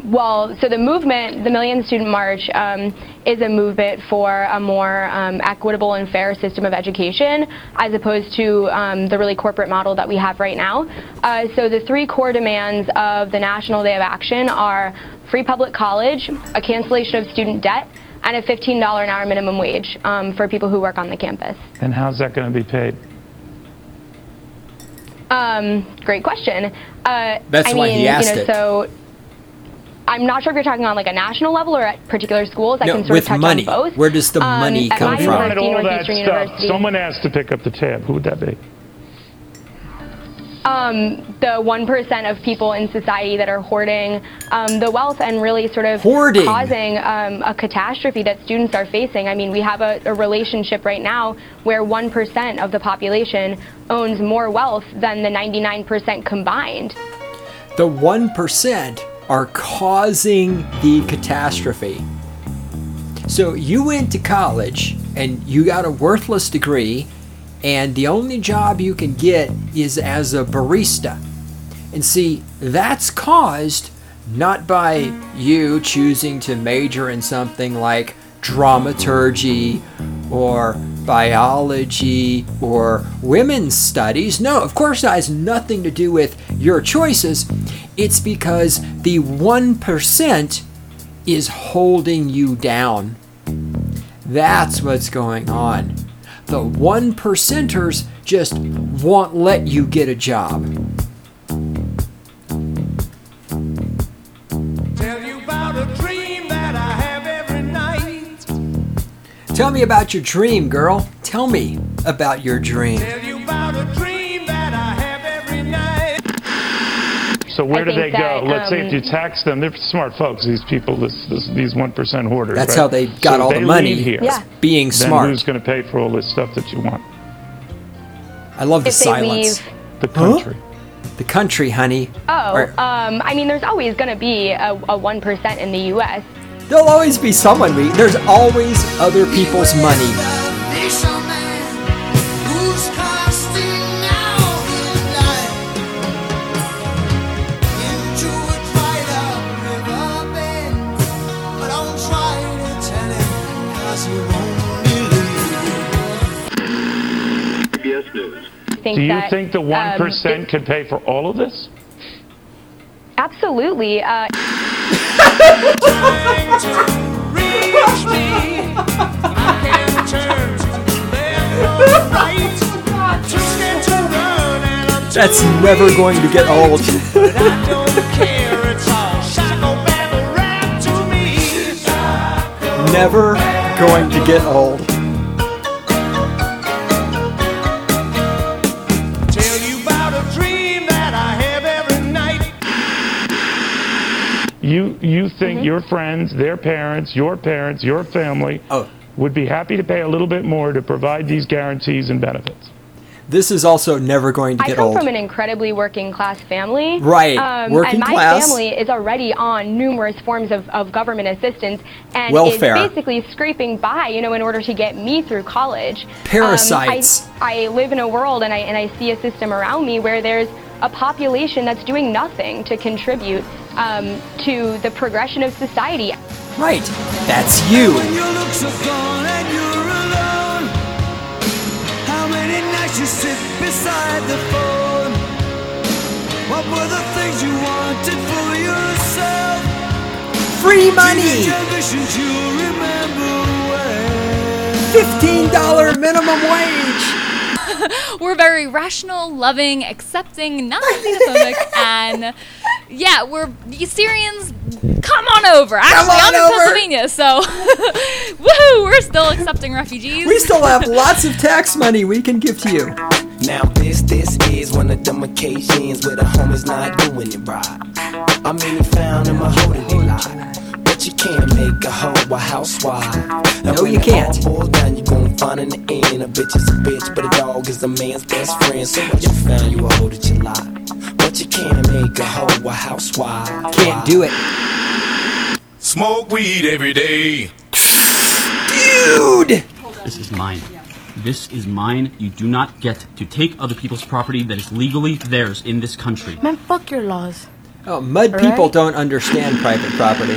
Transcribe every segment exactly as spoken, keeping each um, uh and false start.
Well, so the movement, the Million Student March, um, is a movement for a more um, equitable and fair system of education, as opposed to um, the really corporate model that we have right now. Uh, so the three core demands of the National Day of Action are free public college, a cancellation of student debt, and a fifteen dollars an hour minimum wage um, for people who work on the campus. And how's that going to be paid? Um, great question. Uh, That's I why mean, he asked you know, it. So I'm not sure if you're talking on like a national level or at particular schools. I No, can sort with of touch money. on both. Where does the Um, money at come my from? university, All that Northeastern stuff. University, Someone asked to pick up the tab. Who would that be? Um, the one percent of people in society that are hoarding um, the wealth and really sort of Hoarding. causing um, a catastrophe that students are facing. I mean, we have a, a relationship right now where one percent of the population owns more wealth than the ninety-nine percent combined. The one percent are causing the catastrophe. So you went to college and you got a worthless degree, and the only job you can get is as a barista. And see, that's caused not by you choosing to major in something like dramaturgy or biology or women's studies. No, of course that has nothing to do with your choices. It's because the one percent is holding you down. That's what's going on. The one percenters just won't let you get a job. Tell you about a dream that I have every night. Tell me about your dream, girl. Tell me about your dream. Tell you about a dream that I have every night. So where I do they think that, go? Let's say um, if you tax them, they're smart folks, these people, this, this, these one percent hoarders. That's right? how they got So all they the money. leave here. Yeah. Being Then smart. who's going to pay for all this stuff that you want? I love the If they silence. leave- The country. The country, honey. Oh, Or- um, I mean, there's always going to be a, a one percent in the U S. There'll always be someone. We, there's always other people's money. Think Do you that, think the one um, percent could pay for all of this? Absolutely. Uh, That's never going to get old. Never going to get old. Tell you about a dream that I have every night. You you think your friends, their parents, your parents, your family Oh. would be happy to pay a little bit more to provide these guarantees and benefits? This is also never going to I get come old. from an incredibly working class family. Right, Um, working and my class. family is already on numerous forms of, of government assistance and Welfare. is basically scraping by, you know, in order to get me through college. Parasites. Um, I, I live in a world and I, and I see a system around me where there's a population that's doing nothing to contribute um, to the progression of society. Right. That's you. When your looks are gone and you're alone, how many nights you sit beside the phone? What were the things you wanted for yourself? Free money. Visions you remember well. fifteen dollars minimum wage. We're very rational, loving, accepting, not xenophobic, and yeah, we're the Syrians. Come on over. Actually, on I'm in over. Pennsylvania, so woohoo! We're still accepting refugees. We still have lots of tax money we can give to you. Now this, this is one of them occasions where the homies not doing it right. I mean, he found him a holding they lie. But you can't make a hoe a housewife. Now No, when you it can't. all boils down, you gon' find in the end a bitch is a bitch, but a dog is a man's best friend. So what you found, you a hoe that you lie. But you can't make a hoe a housewife. Can't do it. Smoke weed every day. Dude! This is mine. This is mine. You do not get to take other people's property that is legally theirs in this country. Man, fuck your laws. Oh, mud All people right? don't understand private property.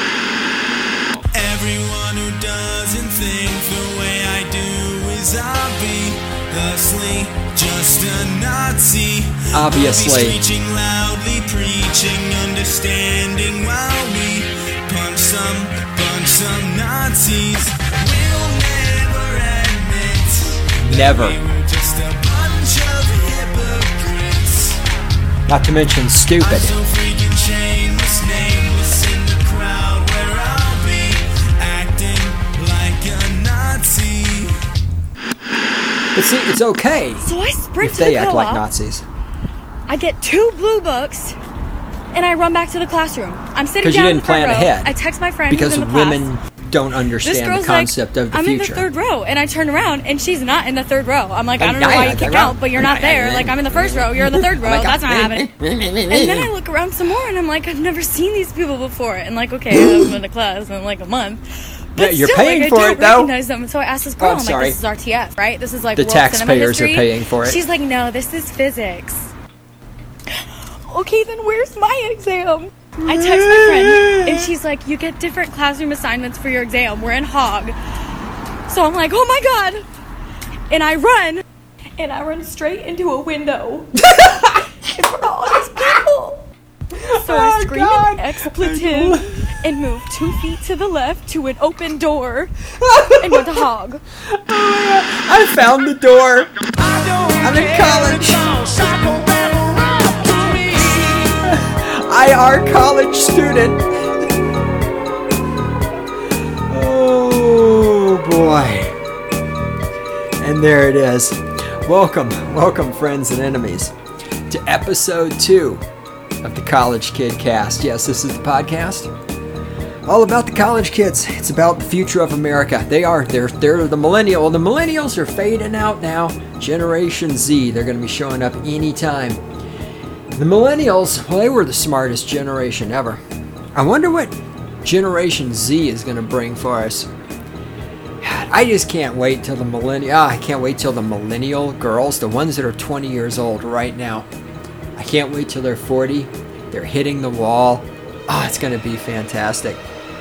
Everyone who doesn't think the way I do is obviously just a Nazi. Obviously. We'll be screeching loudly, preaching understanding while we punch some, punch some Nazis. We'll never admit Never. we were just a bunch of hypocrites. Not to mention stupid. I'm so freaking shameless, nameless in the crowd where I'll be acting like a Nazi. But see, it's okay So I sprint if to they the act co-op. like Nazis. I get two blue books, and I run back to the classroom. I'm sitting Because you down in didn't the front plan row. ahead. I text my friend Because who's in the women class. don't This understand girl's the concept like, of the I'm future. in the third row, and I turn around, and she's not in the third row. I'm like, I I'm don't know not why in you the kick row. out, but you're not there. Like, I'm in the first row, you're in the third row. Oh my God. That's not happening. And then I look around some more, and I'm like, I've never seen these people before. And like, okay, I've been to class in like a month. But Yeah, you're still, paying like, for I don't it, though. recognize them. So I asked this girl, Oh, I'm I'm, sorry. like, this is R T F, right? This is like The world cinema taxpayers are history. paying for it. She's like, no, this is physics. Okay, then where's my exam? I text my friend, and she's like, you get different classroom assignments for your exam. We're in Hog. So I'm like, oh my God. And I run, and I run straight into a window in front of all these people. So I scream an expletive and move two feet to the left to an open door and went to Hog. I found the door. I'm in college. I are college student. Oh boy. And there it is. Welcome, welcome friends and enemies to episode two of the College Kid Cast. Yes, this is the podcast all about the college kids. It's about the future of America. They are. They're they're the millennial. Well, the millennials are fading out now. Generation Z, they're going to be showing up anytime. The millennials, well, they were the smartest generation ever. I wonder what Generation Z is going to bring for us. I just can't wait till the millennial. Ah, I can't wait till the millennial girls, the ones that are twenty years old right now. I can't wait till they're forty. They're hitting the wall. Oh, it's going to be fantastic.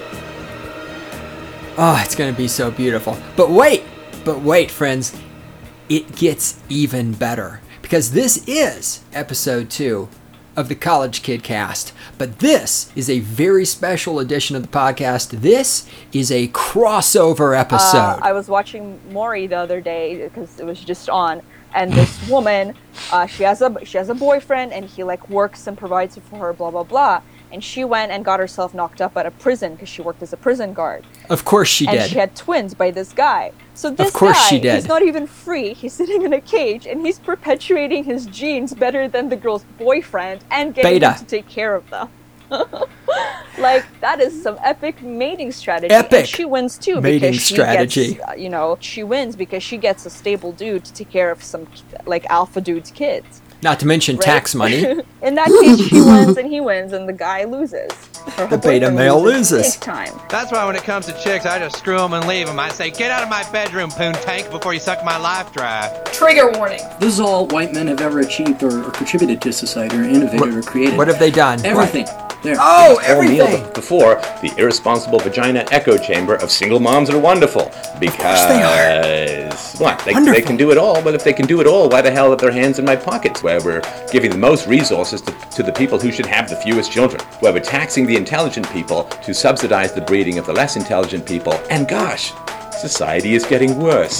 Oh, it's going to be so beautiful. But wait, but wait, friends. It gets even better. Because this is episode two of the College Kid Cast. But this is a very special edition of the podcast. This is a crossover episode. Uh, I was watching Maury the other day because it was just on, and this woman, uh, she has a she has a boyfriend, and he like works and provides for her, blah blah blah. And she went and got herself knocked up at a prison because she worked as a prison guard. Of course she and did. she had twins by this guy. So this Of course guy, she did. he's not even free. He's sitting in a cage, and he's perpetuating his genes better than the girl's boyfriend and getting Beta. him to take care of them. Like, that is some epic mating strategy. Epic and she wins too mating because she strategy. gets, uh, you know, she wins because she gets a stable dude to take care of some like alpha dude's kids. Not to mention Right? tax money. In that case, she wins and he wins, and the guy loses. Or her The beta boyfriend male loses. Big time. That's why when it comes to chicks, I just screw them and leave them. I say, get out of my bedroom, poon tank, before you suck my life dry. Trigger warning. This is all white men have ever achieved or, or contributed to society or innovated or created. What have they done? Everything. There. Oh, All meal everything. before the irresponsible vagina echo chamber of single moms are wonderful because they are. what they, Wonderful. they can do it all. But if they can do it all, why the hell have their hands in my pockets? Where we're giving the most resources to, to the people who should have the fewest children. Where we're taxing the intelligent people to subsidize the breeding of the less intelligent people. And gosh, society is getting worse.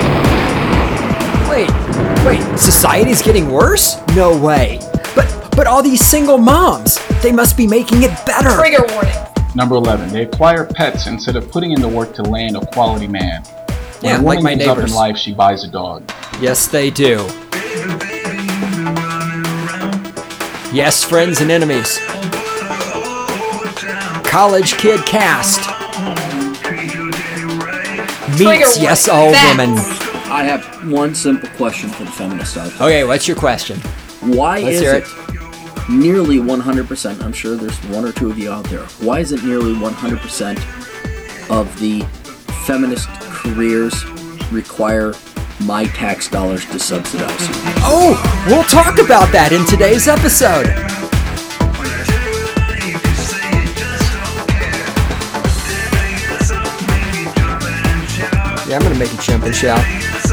Wait, wait, society's getting worse? No way. But but all these single moms, they must be making it better. Trigger warning. Number eleven, they acquire pets instead of putting in the work to land a quality man. When Yeah, a like woman my moves up neighbors. in life, she buys a dog. Yes, they do. Yes, friends and enemies. College Kid Cast meets Yes All Women. I have one simple question for the feminist out there. Okay, what's your question? Why Let's is hear it, nearly one hundred percent, I'm sure there's one or two of you out there, why is it nearly one hundred percent of the feminist careers require my tax dollars to subsidize? Oh, we'll talk about that in today's episode. Yeah, I'm going to make you jump and shout.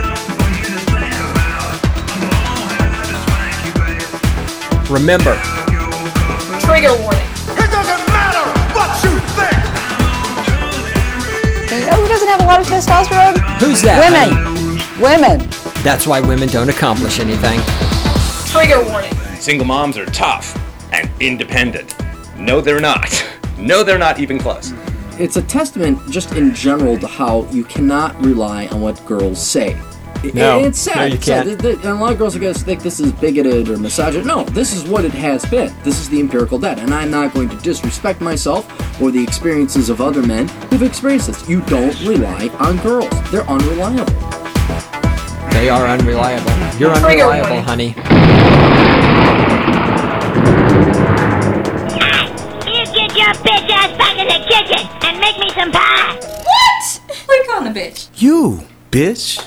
Remember. Trigger warning. It doesn't matter what you think. You know who doesn't have a lot of testosterone? Who's that? Women. Women. That's why women don't accomplish anything. Trigger warning. Single moms are tough and independent. No, they're not. No, they're not even close. It's a testament, just in general, to how you cannot rely on what girls say. It- No. it's sad. No, you It's sad. can't. Th- th- And a lot of girls are going to think this is bigoted or misogynist. No, this is what it has been. This is the empirical data. And I'm not going to disrespect myself or the experiences of other men who've experienced this. You don't rely on girls. They're unreliable. They are unreliable. You're Trigger unreliable, warning. honey. You get your bitch ass back in the kitchen and make me some pie. What? Click on the bitch. You, bitch.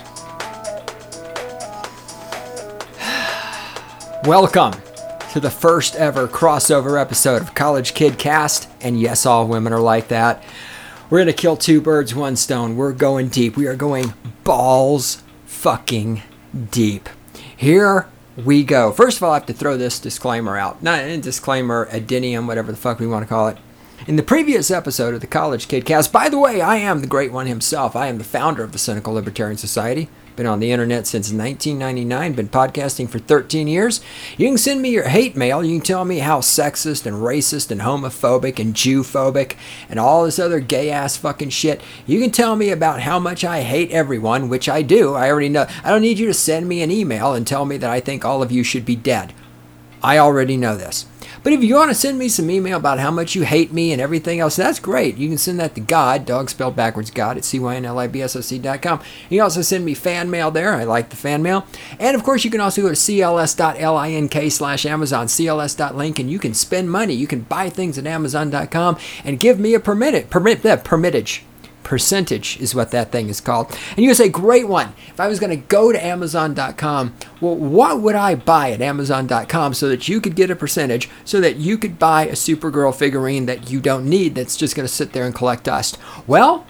Welcome to the first ever crossover episode of College Kid Cast. And yes, all women are like that. We're going to kill two birds, one stone. We're going deep. We are going balls fucking deep. Here we go. First of all, I have to throw this disclaimer out. Not a disclaimer, addendum, whatever the fuck we want to call it. In the previous episode of the College Kid Cast, by the way, I am the great one himself. I am the founder of the Cynical Libertarian Society. Been on the internet since nineteen ninety-nine. Been podcasting for thirteen years. You can send me your hate mail. You can tell me how sexist and racist and homophobic and Jew-phobic and all this other gay-ass fucking shit. You can tell me about how much I hate everyone, which I do. I already know. I don't need you to send me an email and tell me that I think all of you should be dead. I already know this. But if you want to send me some email about how much you hate me and everything else, that's great. You can send that to God, dog spelled backwards, God, at C Y N L I B S O C dot com. You can also send me fan mail there. I like the fan mail. And, of course, you can also go to C L S dot link slash Amazon, C L S dot link, and you can spend money. You can buy things at Amazon dot com and give me a permit, permit, uh, permitage. Percentage is what that thing is called. And you say, great one. If I was going to go to Amazon dot com, well, what would I buy at Amazon dot com so that you could get a percentage, so that you could buy a Supergirl figurine that you don't need, that's just going to sit there and collect dust? Well,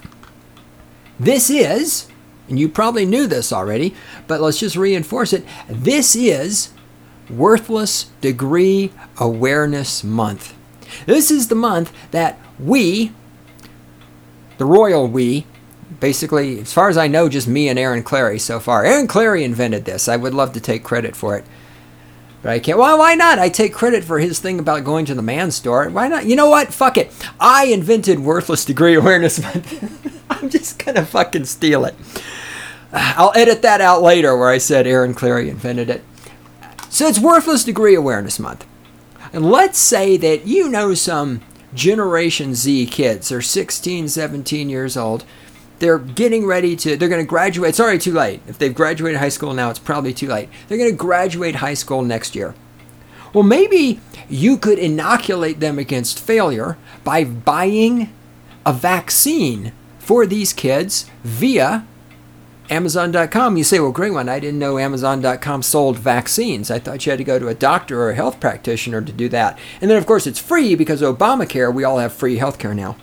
this is, and you probably knew this already, but let's just reinforce it. This is Worthless Degree Awareness Month. This is the month that we, the royal we, basically, as far as I know, just me and Aaron Clarey so far. Aaron Clarey invented this. I would love to take credit for it. But I can't. Well, why not? I take credit for his thing about going to the man store. Why not? You know what? Fuck it. I invented Worthless Degree Awareness Month. I'm just going to fucking steal it. I'll edit that out later where I said Aaron Clarey invented it. So it's Worthless Degree Awareness Month. And let's say that you know some Generation Z kids. They're sixteen, seventeen years old. They're getting ready to, they're going to graduate. It's already too late. If they've graduated high school now, it's probably too late. They're going to graduate high school next year. Well, maybe you could inoculate them against failure by buying a vaccine for these kids via Amazon dot com. You say, well, great one. I didn't know Amazon dot com sold vaccines. I thought you had to go to a doctor or a health practitioner to do that. And then, of course, it's free because Obamacare, we all have free health care now.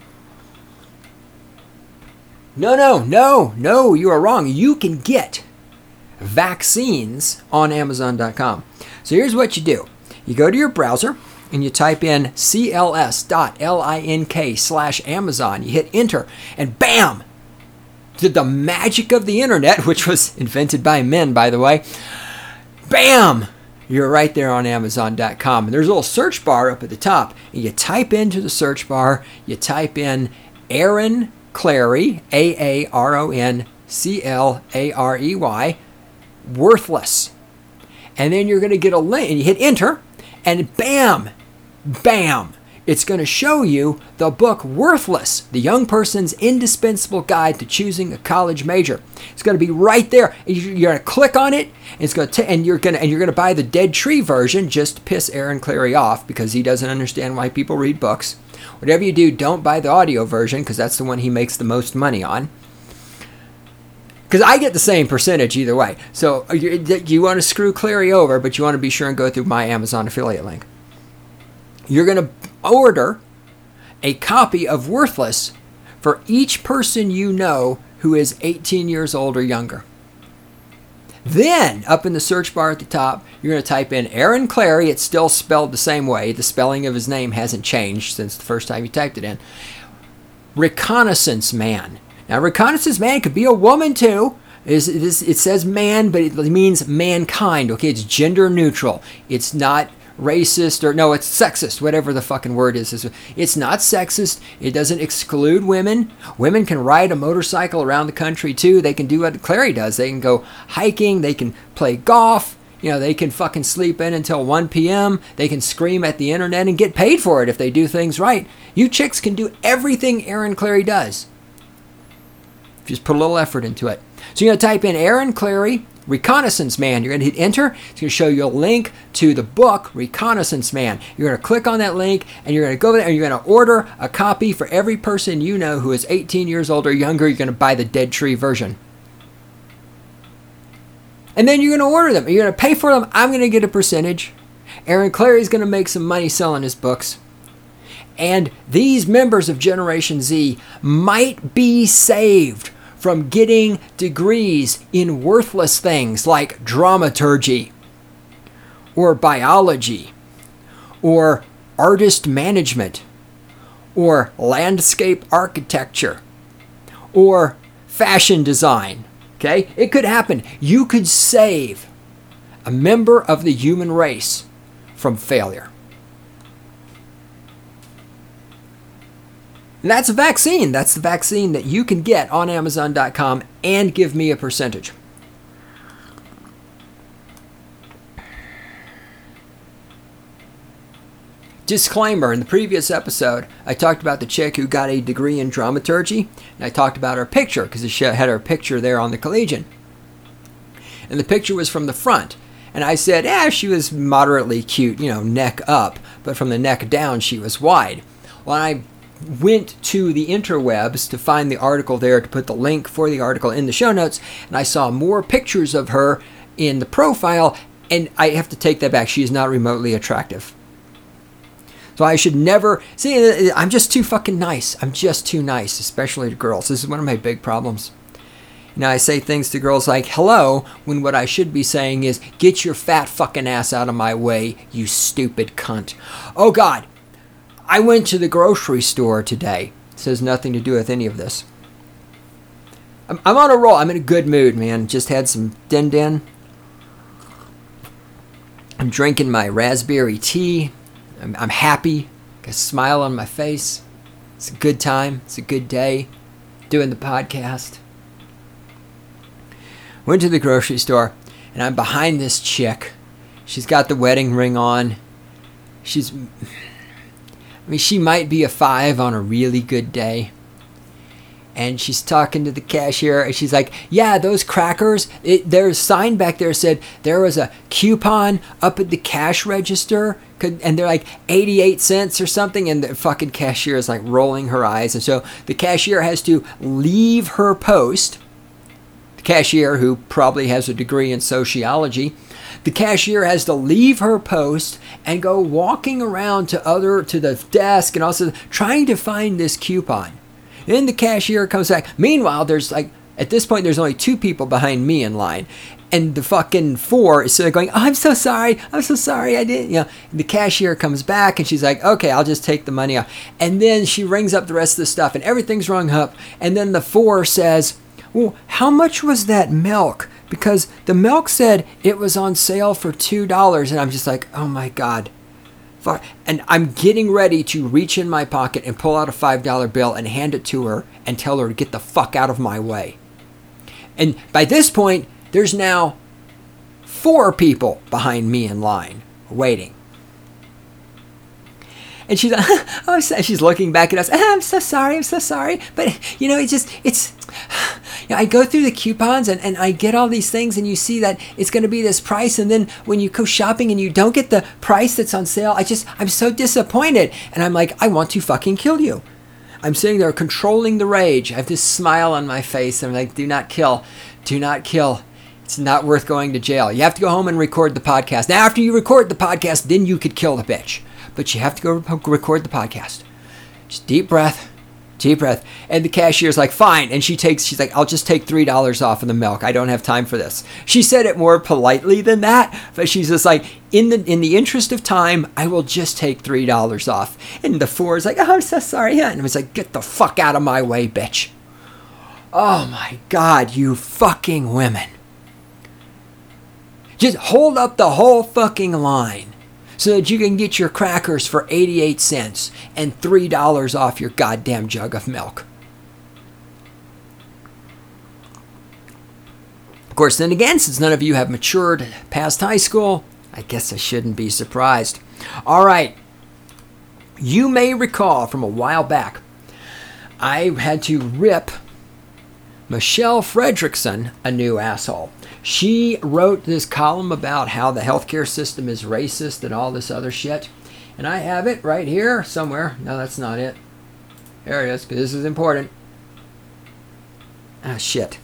No, no, no, no, you are wrong. You can get vaccines on Amazon dot com. So here's what you do. You go to your browser and you type in C L S dot link slash Amazon. You hit enter and bam! To the magic of the internet, which was invented by men, by the way, bam! You're right there on Amazon dot com. And there's a little search bar up at the top. And you type into the search bar, you type in Aaron Clarey, A A R O N C L A R E Y, Worthless. And then you're going to get a link, and you hit enter, and bam, bam, it's going to show you the book Worthless, the young person's indispensable guide to choosing a college major. It's going to be right there. You're going to click on it, and it's going to, and you're going to, and you're going to buy the Dead Tree version just to piss Aaron Clarey off because he doesn't understand why people read books. Whatever you do, don't buy the audio version because that's the one he makes the most money on. Because I get the same percentage either way. So you, you want to screw Clarey over, but you want to be sure and go through my Amazon affiliate link. You're going to order a copy of Worthless for each person you know who is eighteen years old or younger. Then, up in the search bar at the top, you're going to type in Aaron Clarey. It's still spelled the same way. The spelling of his name hasn't changed since the first time you typed it in. Reconnaissance man. Now, reconnaissance man could be a woman too. It, is, it says man, but it means mankind. Okay, it's gender neutral. It's not racist or no, it's sexist, whatever the fucking word is. It's not sexist. It doesn't exclude women. Women can ride a motorcycle around the country too. They can do what Clarey does. They can go hiking. They can play golf. You know, they can fucking sleep in until one p.m. They can scream at the internet and get paid for it if they do things right. You chicks can do everything Aaron Clarey does. Just put a little effort into it. So you're going to type in Aaron Clarey, Reconnaissance Man. You're going to hit enter. It's going to show you a link to the book, Reconnaissance Man. You're going to click on that link, and you're going to go there, and you're going to order a copy for every person you know who is eighteen years old or younger. You're going to buy the Dead Tree version. And then you're going to order them. You're going to pay for them. I'm going to get a percentage. Aaron Clarey is going to make some money selling his books. And these members of Generation Z might be saved from getting degrees in worthless things like dramaturgy or biology or artist management or landscape architecture or fashion design. Okay? It could happen. You could save a member of the human race from failure. And that's a vaccine. That's the vaccine that you can get on Amazon dot com and give me a percentage. Disclaimer, in the previous episode, I talked about the chick who got a degree in dramaturgy, and I talked about her picture, because she had her picture there on the Collegian. And the picture was from the front. And I said, yeah, she was moderately cute, you know, neck up, but from the neck down, she was wide. Well, I went to the interwebs to find the article there to put the link for the article in the show notes, and I saw more pictures of her in the profile, and I have to take that back. She is not remotely attractive. So I should never... See, I'm just too fucking nice. I'm just too nice, especially to girls. This is one of my big problems. You know, I say things to girls like, hello, when what I should be saying is, get your fat fucking ass out of my way, you stupid cunt. Oh, God. I went to the grocery store today. This has nothing to do with any of this. I'm, I'm on a roll. I'm in a good mood, man. Just had some din din. I'm drinking my raspberry tea. I'm, I'm happy. Got a smile on my face. It's a good time. It's a good day. Doing the podcast. Went to the grocery store, and I'm behind this chick. She's got the wedding ring on. She's... I mean, she might be a five on a really good day. And she's talking to the cashier, and she's like, yeah, those crackers, it, there's a sign back there said there was a coupon up at the cash register, and they're like eighty-eight cents or something, and the fucking cashier is like rolling her eyes. And so the cashier has to leave her post. The cashier, who probably has a degree in sociology, the cashier has to leave her post and go walking around to other to the desk and also trying to find this coupon. Then the cashier comes back. Meanwhile, there's like at this point there's only two people behind me in line, and the fucking four is sort of going, oh, I'm so sorry, I'm so sorry, I didn't, you know. And the cashier comes back and she's like, okay, I'll just take the money off. And then she rings up the rest of the stuff and everything's rung up. And then the four says, well, how much was that milk? Because the milk said it was on sale for two dollars. And I'm just like, oh my God. Fuck. And I'm getting ready to reach in my pocket and pull out a five dollar bill and hand it to her and tell her to get the fuck out of my way. And by this point, there's now four people behind me in line waiting. And she's, oh, she's looking back at us. Oh, I'm so sorry. I'm so sorry. But, you know, it's just, it's, you know, I go through the coupons and, and I get all these things and you see that it's going to be this price. And then when you go shopping and you don't get the price that's on sale, I just, I'm so disappointed. And I'm like, I want to fucking kill you. I'm sitting there controlling the rage. I have this smile on my face. I'm like, do not kill. Do not kill. It's not worth going to jail. You have to go home and record the podcast. Now, after you record the podcast, then you could kill the bitch. But you have to go record the podcast. Just deep breath. Deep breath. And the cashier's like, fine. And she takes, she's like, I'll just take three dollars off of the milk. I don't have time for this. She said it more politely than that, but she's just like, in the in the interest of time, I will just take three dollars off. And the four is like, oh, I'm so sorry. And it was like, get the fuck out of my way, bitch. Oh my God, you fucking women. Just hold up the whole fucking line so that you can get your crackers for eighty-eight cents and three dollars off your goddamn jug of milk. Of course, then again, since none of you have matured past high school, I guess I shouldn't be surprised. All right. You may recall from a while back, I had to rip Michelle Fredrickson a new asshole. She wrote this column about how the healthcare system is racist and all this other shit. And I have it right here somewhere. No, that's not it. There it is, because this is important. Ah, shit.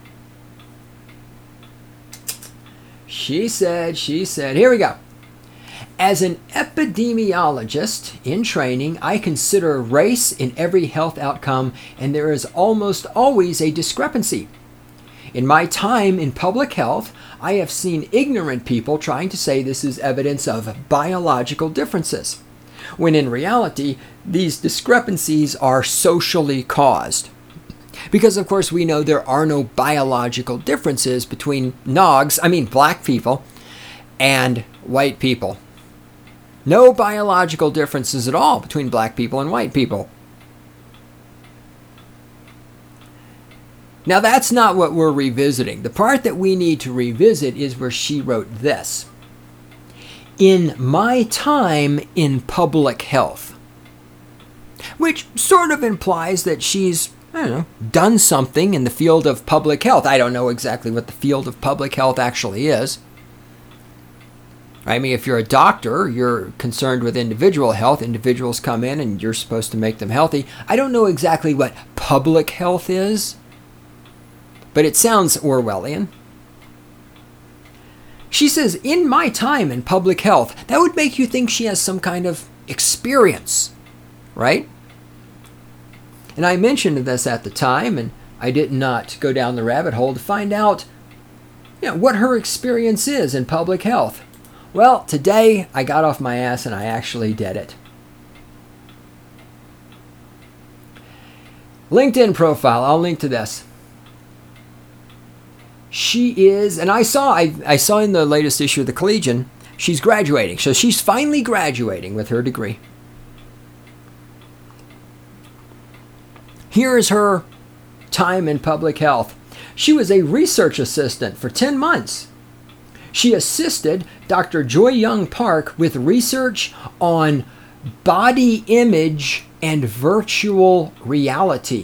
She said, she said, here we go. As an epidemiologist in training, I consider race in every health outcome, and there is almost always a discrepancy. In my time in public health, I have seen ignorant people trying to say this is evidence of biological differences, when in reality, these discrepancies are socially caused. Because, of course, we know there are no biological differences between nogs, I mean black people, and white people. No biological differences at all between black people and white people. Now, that's not what we're revisiting. The part that we need to revisit is where she wrote this. In my time in public health. Which sort of implies that she's, I don't know, done something in the field of public health. I don't know exactly what the field of public health actually is. I mean, if you're a doctor, you're concerned with individual health. Individuals come in and you're supposed to make them healthy. I don't know exactly what public health is, but it sounds Orwellian. She says, in my time in public health, that would make you think she has some kind of experience, right? And I mentioned this at the time, and I did not go down the rabbit hole to find out, you know, what her experience is in public health. Well, today I got off my ass and I actually did it. LinkedIn profile, I'll link to this. She is, and I saw, I, I saw in the latest issue of the Collegian, she's graduating. So she's finally graduating with her degree. Here is her time in public health. She was a research assistant for ten months. She assisted Doctor Joy Young Park with research on body image and virtual reality.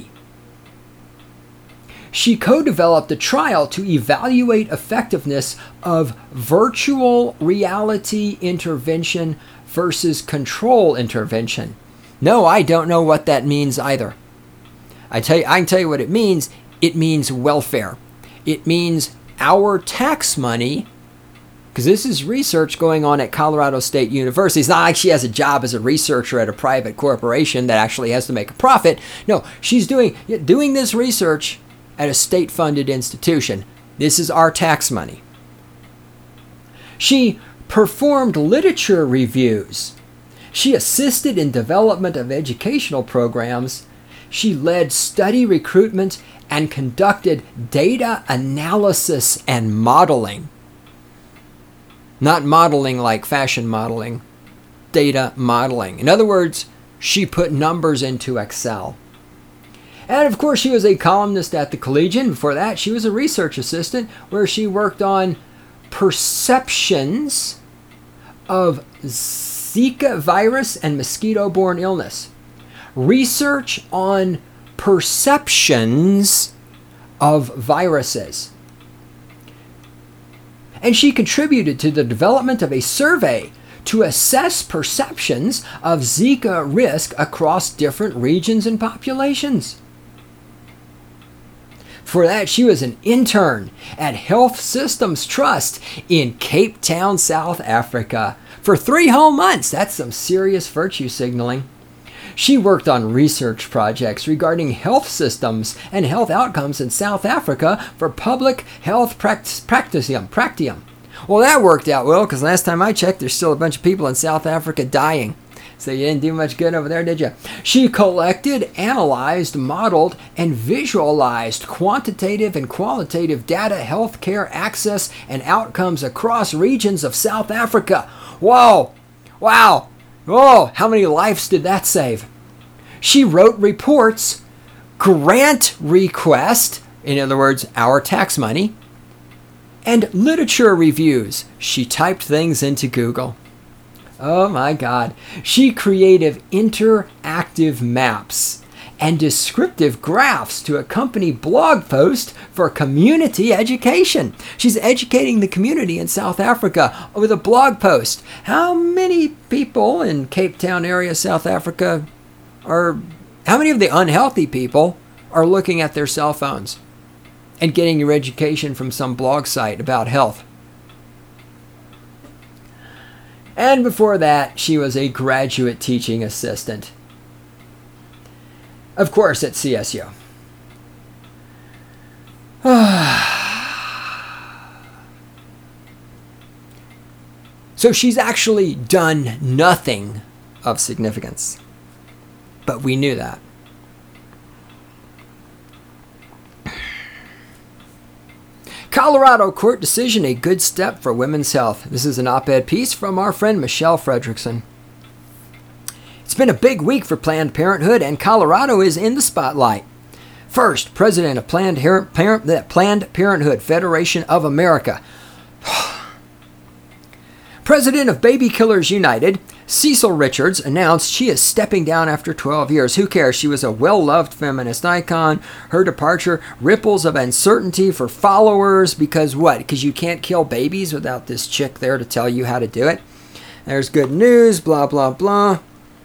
She co-developed a trial to evaluate effectiveness of virtual reality intervention versus control intervention. No, I don't know what that means either. I tell you, I can tell you what it means. It means welfare. It means our tax money, because this is research going on at Colorado State University. It's not like she has a job as a researcher at a private corporation that actually has to make a profit. No, she's doing doing this research at a state-funded institution. This is our tax money. She performed literature reviews. She assisted in development of educational programs. She led study recruitment and conducted data analysis and modeling. Not modeling like fashion modeling, data modeling. In other words, she put numbers into Excel. And of course, she was a columnist at the Collegian. Before that, she was a research assistant where she worked on perceptions of Zika virus and mosquito-borne illness. Research on perceptions of viruses. And she contributed to the development of a survey to assess perceptions of Zika risk across different regions and populations. For that, she was an intern at Health Systems Trust in Cape Town, South Africa, for three whole months. That's some serious virtue signaling. She worked on research projects regarding health systems and health outcomes in South Africa for Public Health Pract- Practium. Practium. Well, that worked out well, because last time I checked, there's still a bunch of people in South Africa dying. So you didn't do much good over there, did you? She collected, analyzed, modeled, and visualized quantitative and qualitative data, healthcare access, and outcomes across regions of South Africa. Whoa! Wow! Whoa! How many lives did that save? She wrote reports, grant request, in other words, our tax money, and literature reviews. She typed things into Google. Oh my God. She created interactive maps and descriptive graphs to accompany blog posts for community education. She's educating the community in South Africa with a blog post. How many people in Cape Town area, South Africa, are, how many of the unhealthy people are looking at their cell phones and getting your education from some blog site about health? And before that, she was a graduate teaching assistant. Of course, at C S U. So she's actually done nothing of significance. But we knew that. Colorado court decision, a good step for women's health. This is an op-ed piece from our friend Michelle Fredrickson. It's been a big week for Planned Parenthood, and Colorado is in the spotlight. First, President of Planned, Her- Parent- Planned Parenthood Federation of America. President of Baby Killers United, Cecil Richards, announced she is stepping down after twelve years. Who cares? She was a well-loved feminist icon. Her departure, ripples of uncertainty for followers. Because what? Because you can't kill babies without this chick there to tell you how to do it. There's good news, blah, blah, blah.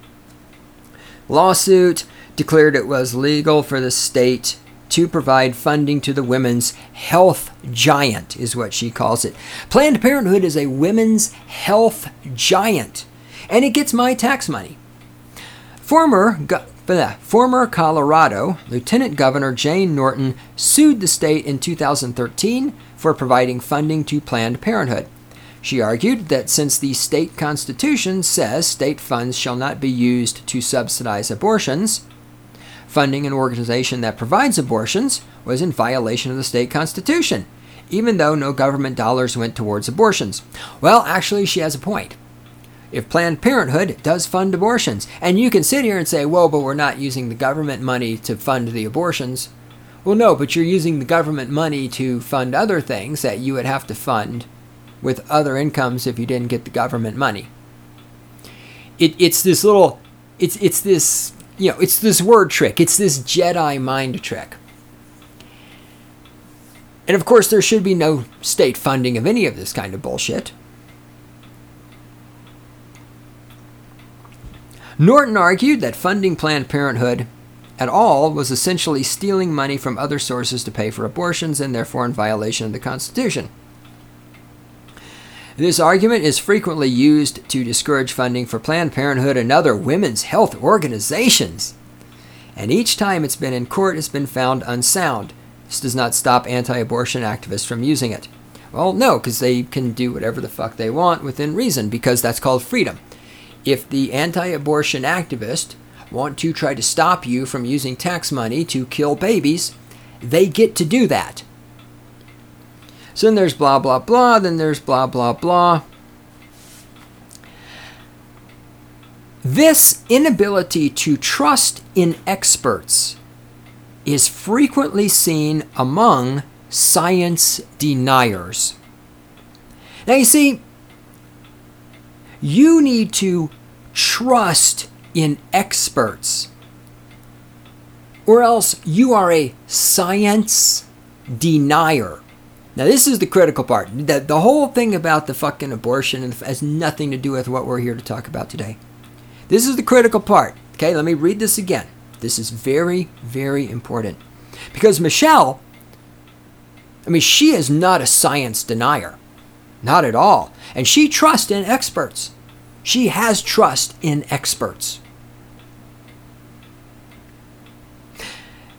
Lawsuit declared it was legal for the state to provide funding to the women's health giant, is what she calls it. Planned Parenthood is a women's health giant, and it gets my tax money. Former, go- former Colorado Lieutenant Governor Jane Norton sued the state in two thousand thirteen for providing funding to Planned Parenthood. She argued that since the state constitution says state funds shall not be used to subsidize abortions, funding an organization that provides abortions was in violation of the state constitution, even though no government dollars went towards abortions. Well, actually, she has a point. If Planned Parenthood does fund abortions, and you can sit here and say, well, but we're not using the government money to fund the abortions. Well, no, but you're using the government money to fund other things that you would have to fund with other incomes if you didn't get the government money. It, it's this little, it's it's this, you know, it's this word trick. It's this Jedi mind trick. And of course, there should be no state funding of any of this kind of bullshit. Norton argued that funding Planned Parenthood at all was essentially stealing money from other sources to pay for abortions and therefore in violation of the Constitution. This argument is frequently used to discourage funding for Planned Parenthood and other women's health organizations. And each time it's been in court, it's been found unsound. This does not stop anti-abortion activists from using it. Well, no, because they can do whatever the fuck they want within reason, because that's called freedom. If the anti-abortion activists want to try to stop you from using tax money to kill babies, they get to do that. So then there's blah, blah, blah, then there's blah, blah, blah. This inability to trust in experts is frequently seen among science deniers. Now you see, you need to trust in experts, or else you are a science denier. Now this is the critical part. The, the whole thing about the fucking abortion has nothing to do with what we're here to talk about today. This is the critical part. Okay, let me read this again. This is very, very important. Because Michelle, I mean, she is not a science denier. Not at all. And she trusts in experts. She has trust in experts.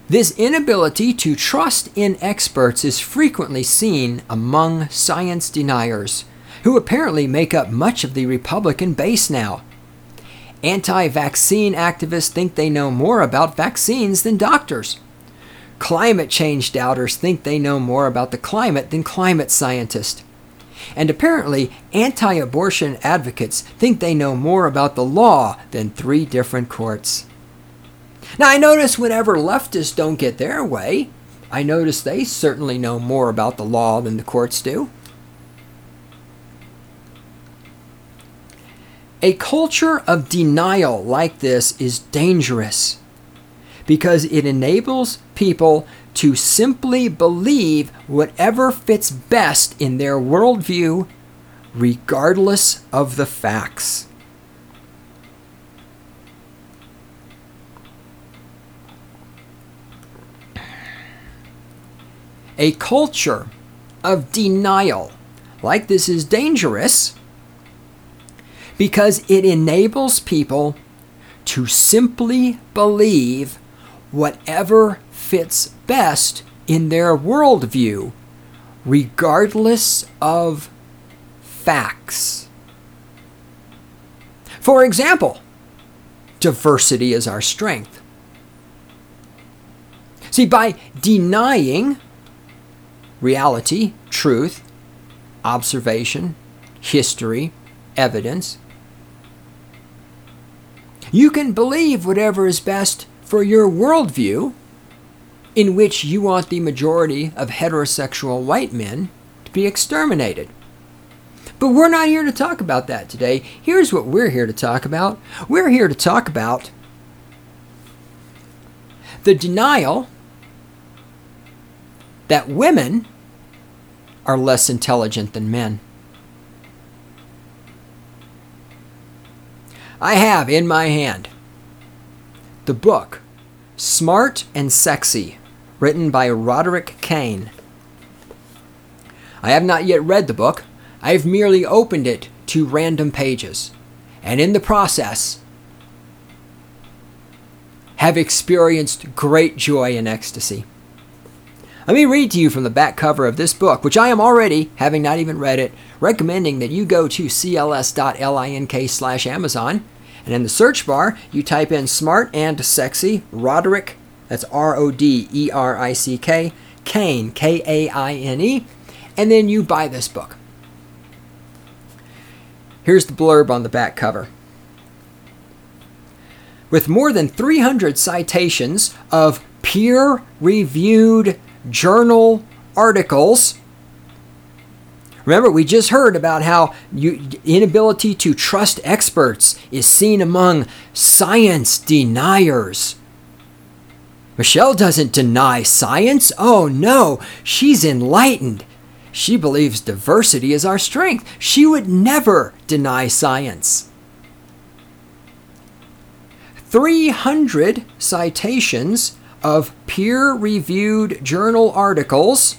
This inability to trust in experts is frequently seen among science deniers, who apparently make up much of the Republican base now. Anti-vaccine activists think they know more about vaccines than doctors. Climate change doubters think they know more about the climate than climate scientists. And apparently, anti-abortion advocates think they know more about the law than three different courts. Now, I notice whenever leftists don't get their way, I notice they certainly know more about the law than the courts do. A culture of denial like this is dangerous because it enables people to simply believe whatever fits best in their worldview, regardless of the facts. A culture of denial like this is dangerous because it enables people to simply believe whatever fits best in their worldview, regardless of facts. For example, diversity is our strength. See, by denying reality, truth, observation, history, evidence, you can believe whatever is best for your worldview, in which you want the majority of heterosexual white men to be exterminated. But we're not here to talk about that today. Here's what we're here to talk about. We're here to talk about the denial that women are less intelligent than men. I have in my hand the book Smart and Sexy, written by Roderick Kane. I have not yet read the book. I have merely opened it to random pages, and in the process have experienced great joy and ecstasy. Let me read to you from the back cover of this book, which I am already, having not even read it, recommending that you go to cls.link slash Amazon, and in the search bar, you type in Smart and Sexy, Roderick, that's R O D E R I C K, Kane, K A I N E, and then you buy this book. Here's the blurb on the back cover. With more than three hundred citations of peer-reviewed journal articles. Remember, we just heard about how you, inability to trust experts is seen among science deniers. Michelle doesn't deny science. Oh no, she's enlightened. She believes diversity is our strength. She would never deny science. three hundred citations of peer-reviewed journal articles.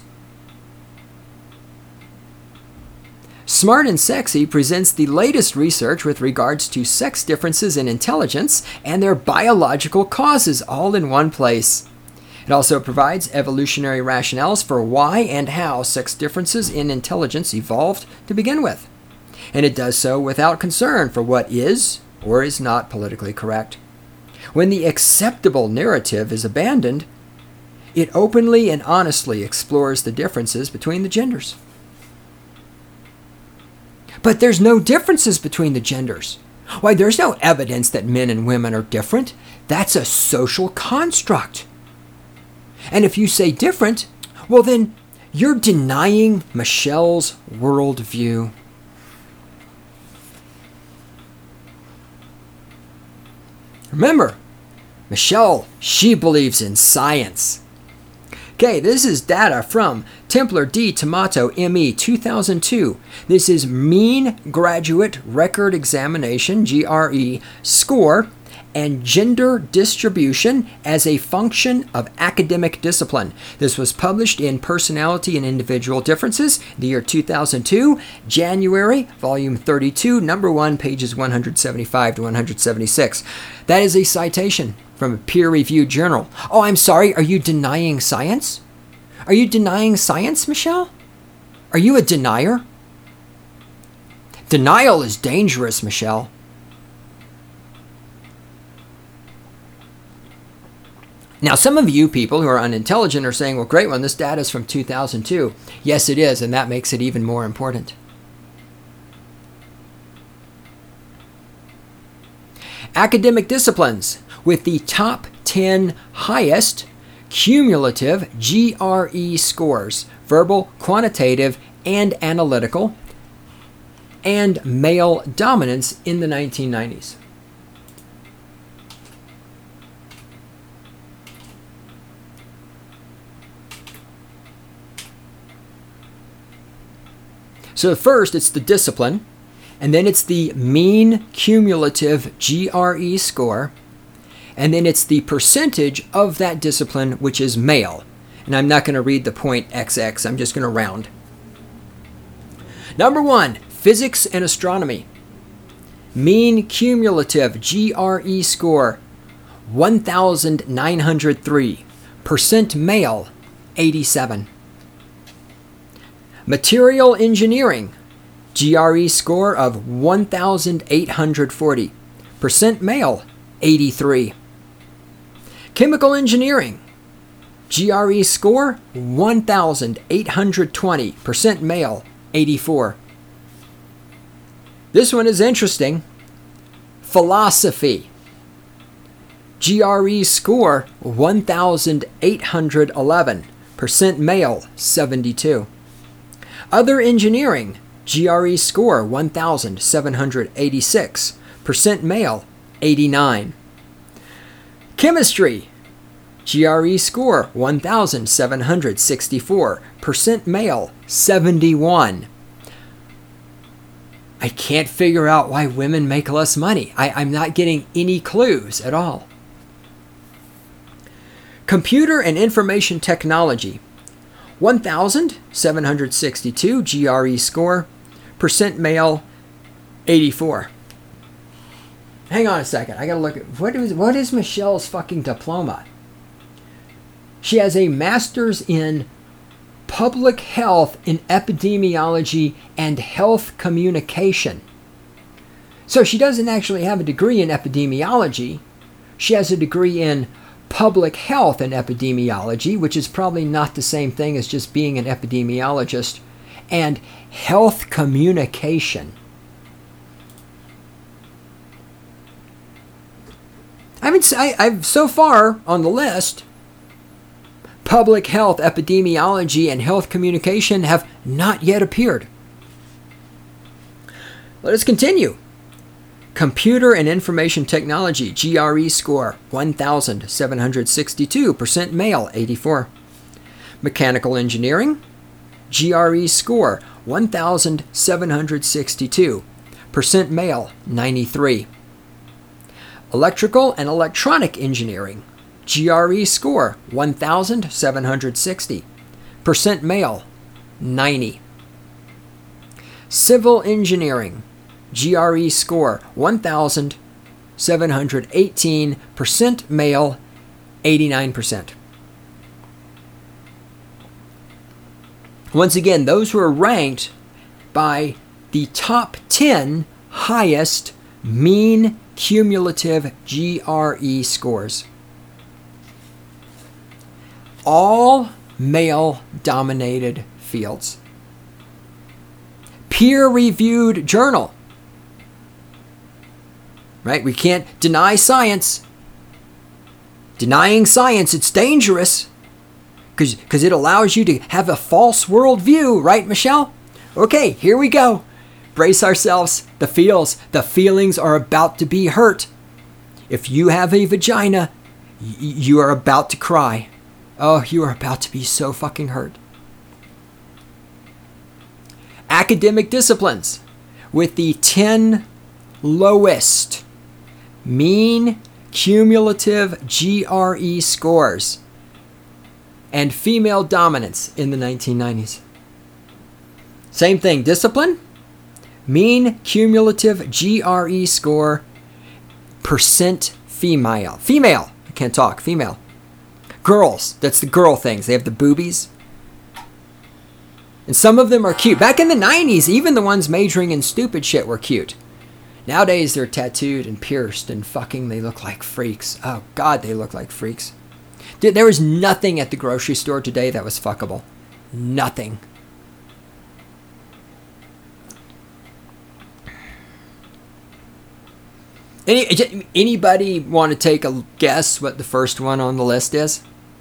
Smart and Sexy presents the latest research with regards to sex differences in intelligence and their biological causes all in one place. It also provides evolutionary rationales for why and how sex differences in intelligence evolved to begin with. And it does so without concern for what is or is not politically correct. When the acceptable narrative is abandoned, it openly and honestly explores the differences between the genders. But there's no differences between the genders. Why, there's no evidence that men and women are different. That's a social construct. And if you say different, well then you're denying Michelle's worldview. Remember, Michelle, she believes in science. Okay, this is data from Templar D. Tomato, M E, two thousand two. This is Mean Graduate Record Examination, G R E, score and gender distribution as a function of academic discipline. This was published in Personality and Individual Differences, the year two thousand two, January, volume thirty-two, number one, pages one hundred seventy-five to one hundred seventy-six. That is a citation from a peer-reviewed journal. Oh, I'm sorry, are you denying science? Are you denying science, Michelle? Are you a denier? Denial is dangerous, Michelle. Now, some of you people who are unintelligent are saying, well, great one, this data is from two thousand two. Yes, it is, and that makes it even more important. Academic disciplines with the top ten highest cumulative G R E scores, verbal, quantitative, and analytical, and male dominance in the nineteen nineties. So first, it's the discipline, and then it's the mean cumulative G R E score, and then it's the percentage of that discipline which is male. And I'm not going to read the point X X, I'm just going to round. Number one, physics and astronomy. Mean cumulative G R E score, one thousand nine hundred three. Percent male, eighty-seven. Material engineering, G R E score of one thousand eight hundred forty. Percent male, eighty-three. Chemical engineering, G R E score, one thousand eight hundred twenty. Percent male, eighty-four. This one is interesting. Philosophy, G R E score, one thousand eight hundred eleven. Percent male, seventy-two. Other engineering, G R E score, one thousand seven hundred eighty-six. Percent male, eighty-nine. Chemistry, G R E score, one thousand seven hundred sixty-four. Percent male, seventy-one. I can't figure out why women make less money. I, I'm not getting any clues at all. Computer and information technology, one thousand seven hundred sixty-two G R E score, percent male, eighty-four. Hang on a second, I gotta look at, what is, what is Michelle's fucking diploma? She has a master's in public health in epidemiology and health communication. So she doesn't actually have a degree in epidemiology. She has a degree in public health and epidemiology, which is probably not the same thing as just being an epidemiologist, and health communication. I mean, I, I've so far on the list, public health, epidemiology, and health communication have not yet appeared. Let us continue. Computer and information technology, G R E score, one thousand seven hundred sixty-two, percent male, eighty-four. Mechanical engineering, G R E score, one thousand seven hundred sixty-two, percent male, ninety-three. Electrical and electronic engineering, G R E score, one thousand seven hundred sixty, percent male, ninety. Civil engineering, G R E score, one thousand seven hundred eighteen, percent male, eighty-nine percent. Once again, those who are ranked by the top ten highest mean cumulative G R E scores. All male-dominated fields. Peer-reviewed journal. Right? We can't deny science. Denying science, it's dangerous. Because it allows you to have a false worldview, right, Michelle? Okay, here we go. Brace ourselves. The feels, the feelings are about to be hurt. If you have a vagina, y- you are about to cry. Oh, you are about to be so fucking hurt. Academic disciplines with the ten lowest mean cumulative G R E scores and female dominance in the nineteen nineties. Same thing, discipline, mean cumulative G R E score, percent female. Female, Can't talk. Female. Girls. That's the girl things. They have the boobies. And some of them are cute. Back in the nineties, even the ones majoring in stupid shit were cute. Nowadays, they're tattooed and pierced and fucking they look like freaks. Oh, God, they look like freaks. Dude, there was nothing at the grocery store today that was fuckable. Nothing. Any, anybody want to take a guess what the first one on the list is?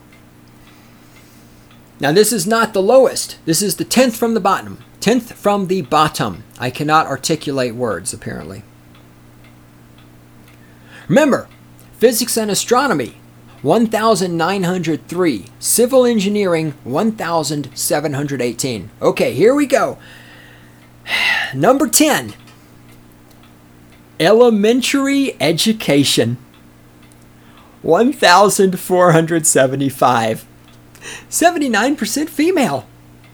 Now, this is not the lowest. This is the tenth from the bottom. tenth from the bottom. I cannot articulate words, apparently. Remember, physics and astronomy, one thousand nine hundred three. Civil engineering, one thousand seven hundred eighteen. Okay, here we go. Number ten. Elementary education, one thousand four hundred seventy-five. seventy-nine percent female.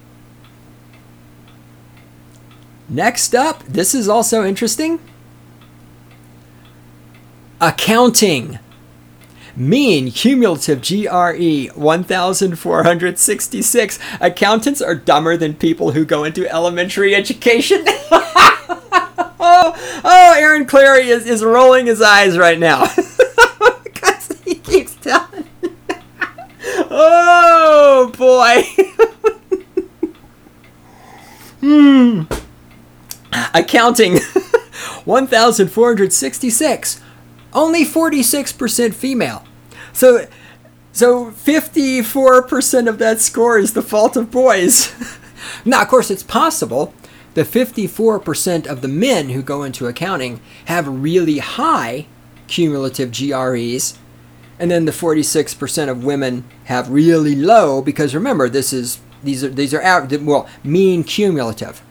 Next up, this is also interesting. Accounting. Mean cumulative G R E, one thousand four hundred sixty-six. Accountants are dumber than people who go into elementary education. oh, oh, Aaron Clary is, is rolling his eyes right now. Because he keeps telling. Oh, boy. hmm. Accounting. one thousand four hundred sixty-six. Only forty-six percent female. So, so fifty-four percent of that score is the fault of boys. Now, of course, it's possible the fifty-four percent of the men who go into accounting have really high cumulative G R Es, and then the forty-six percent of women have really low, because remember, this is these are these are average, well, mean cumulative.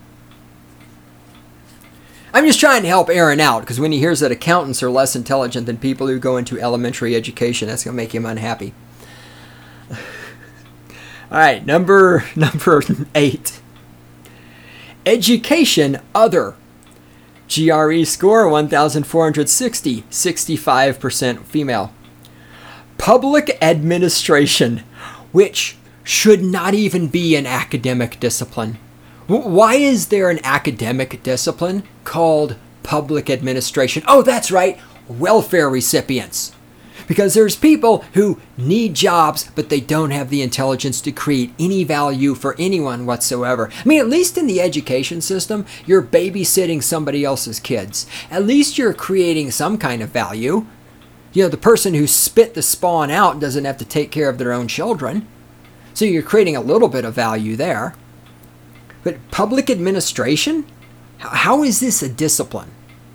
I'm just trying to help Aaron out, because when he hears that accountants are less intelligent than people who go into elementary education, that's going to make him unhappy. All right, number number eight. Education other. G R E score one thousand four hundred sixty, sixty-five percent female. Public administration, which should not even be an academic discipline. Why is there an academic discipline called public administration? Oh, that's right, welfare recipients. Because there's people who need jobs, but they don't have the intelligence to create any value for anyone whatsoever. I mean, at least in the education system, you're babysitting somebody else's kids. At least you're creating some kind of value. You know, the person who spit the spawn out doesn't have to take care of their own children. So you're creating a little bit of value there. But public administration? How is this a discipline?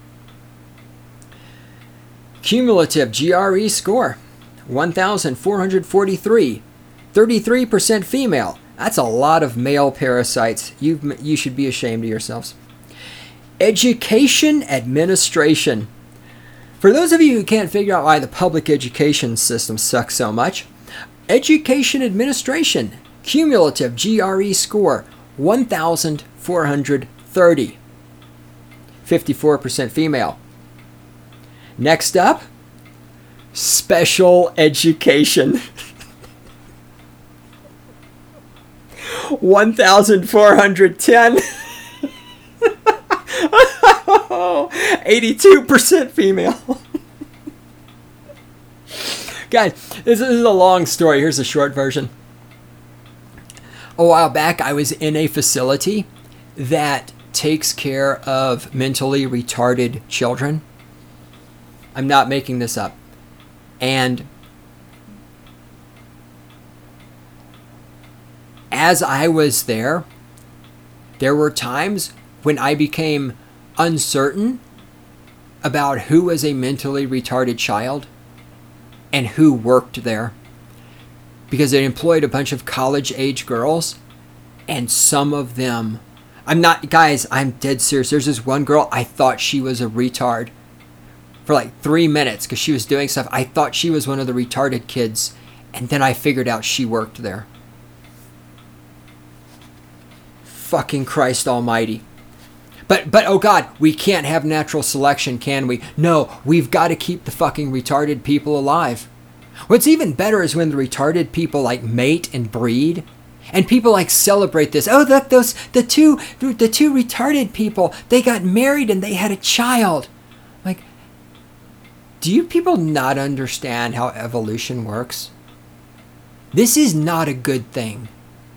Cumulative G R E score, one thousand four hundred forty-three. thirty-three percent female. That's a lot of male parasites. You you should be ashamed of yourselves. Education administration. For those of you who can't figure out why the public education system sucks so much, education administration, cumulative G R E score, one thousand four hundred thirty. fifty-four percent female. Next up, special education. one thousand four hundred ten. eighty-two percent female. Guys, this is a long story. Here's a short version. A while back, I was in a facility that takes care of mentally retarded children. I'm not making this up. And as I was there, there were times when I became uncertain about who was a mentally retarded child and who worked there. Because they employed a bunch of college-age girls, and some of them... I'm not... Guys, I'm dead serious. There's this one girl, I thought she was a retard. For like three minutes, because she was doing stuff. I thought she was one of the retarded kids, and then I figured out she worked there. Fucking Christ almighty. But, but oh God, we can't have natural selection, can we? No, we've got to keep the fucking retarded people alive. What's even better is when the retarded people like mate and breed, and people like celebrate this. Oh, look, those the two the two retarded people, they got married and they had a child. Like, do you people not understand how evolution works? This is not a good thing.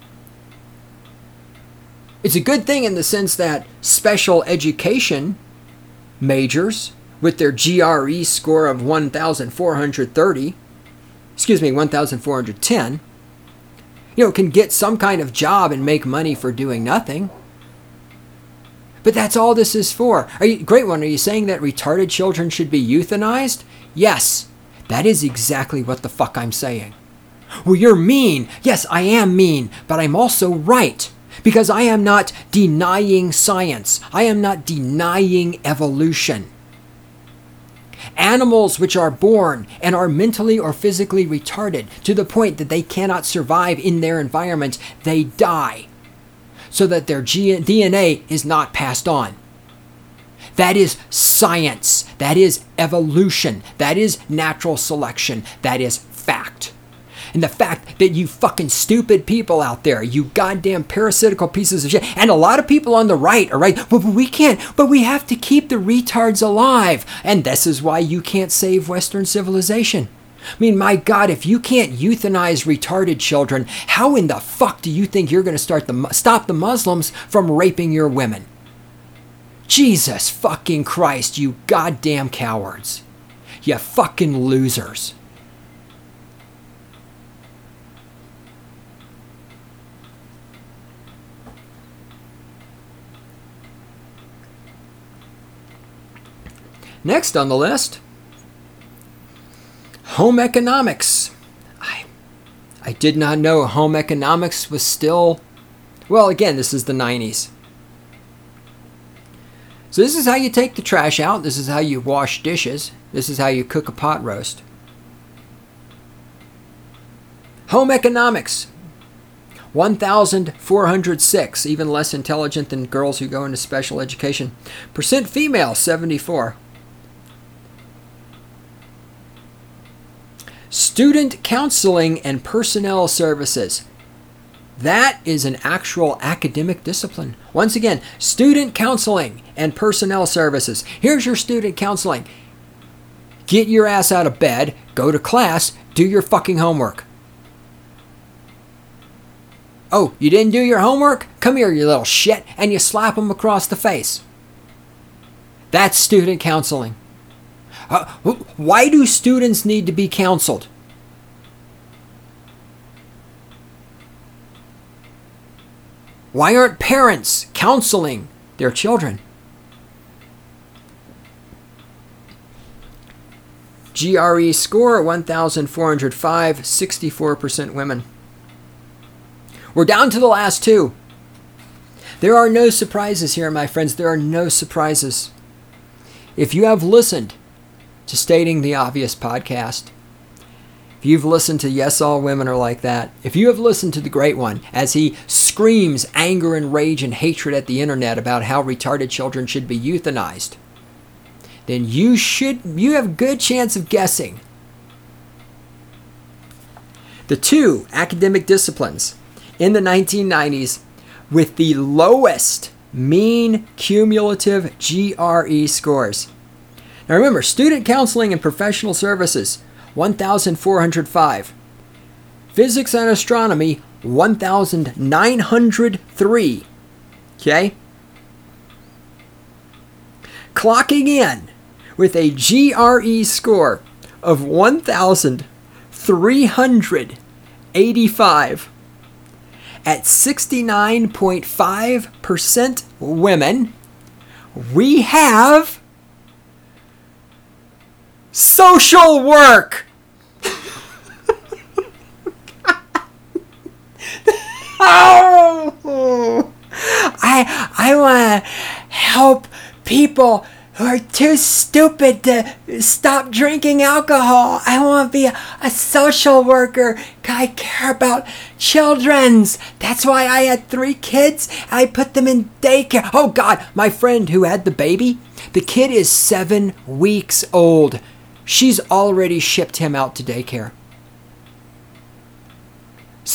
It's a good thing in the sense that special education majors with their G R E score of one thousand four hundred thirty, excuse me, one thousand four hundred ten, you know, can get some kind of job and make money for doing nothing. But that's all this is for. Are you, great one, are you saying that retarded children should be euthanized? Yes, that is exactly what the fuck I'm saying. Well, you're mean. Yes, I am mean, but I'm also right. Because I am not denying science. I am not denying evolution. Animals which are born and are mentally or physically retarded to the point that they cannot survive in their environment, they die so that their G- D N A is not passed on. That is science. That is evolution. That is natural selection. That is fact. And the fact that you fucking stupid people out there, you goddamn parasitical pieces of shit, and a lot of people on the right are right, but we can't, but we have to keep the retards alive. And this is why you can't save Western civilization. I mean, my God, if you can't euthanize retarded children, how in the fuck do you think you're going to start the stop the Muslims from raping your women? Jesus fucking Christ, you goddamn cowards. You fucking losers. Next on the list, home economics. I, I did not know home economics was still, well, again, this is the nineties. So this is how you take the trash out. This is how you wash dishes. This is how you cook a pot roast. Home economics, one thousand four hundred six, even less intelligent than girls who go into special education. Percent female, seventy-four. Student counseling and personnel services. That is an actual academic discipline. Once again, student counseling and personnel services. Here's your student counseling. Get your ass out of bed, go to class, do your fucking homework. Oh, you didn't do your homework? Come here, you little shit, and you slap them across the face. That's student counseling. Uh, why do students need to be counseled? Why aren't parents counseling their children? G R E score one thousand four hundred five, sixty-four percent women. We're down to the last two. There are no surprises here, my friends. There are no surprises. If you have listened to Stating the Obvious podcast, if you've listened to Yes, All Women Are Like That, if you have listened to the great one as he screams anger and rage and hatred at the internet about how retarded children should be euthanized, then you should, you have a good chance of guessing. The two academic disciplines in the nineteen nineties with the lowest mean cumulative G R E scores. Now remember, student counseling and professional services, one thousand four hundred five. Physics and astronomy, one thousand nine hundred three. Okay? Clocking in with a G R E score of one thousand three hundred eighty-five at sixty-nine point five percent women, we have social work. Oh, I I want to help people who are too stupid to stop drinking alcohol. I want to be a, a social worker. I care about children's. That's why I had three kids. I put them in daycare. Oh God, my friend who had the baby, the kid is seven weeks old. She's already shipped him out to daycare.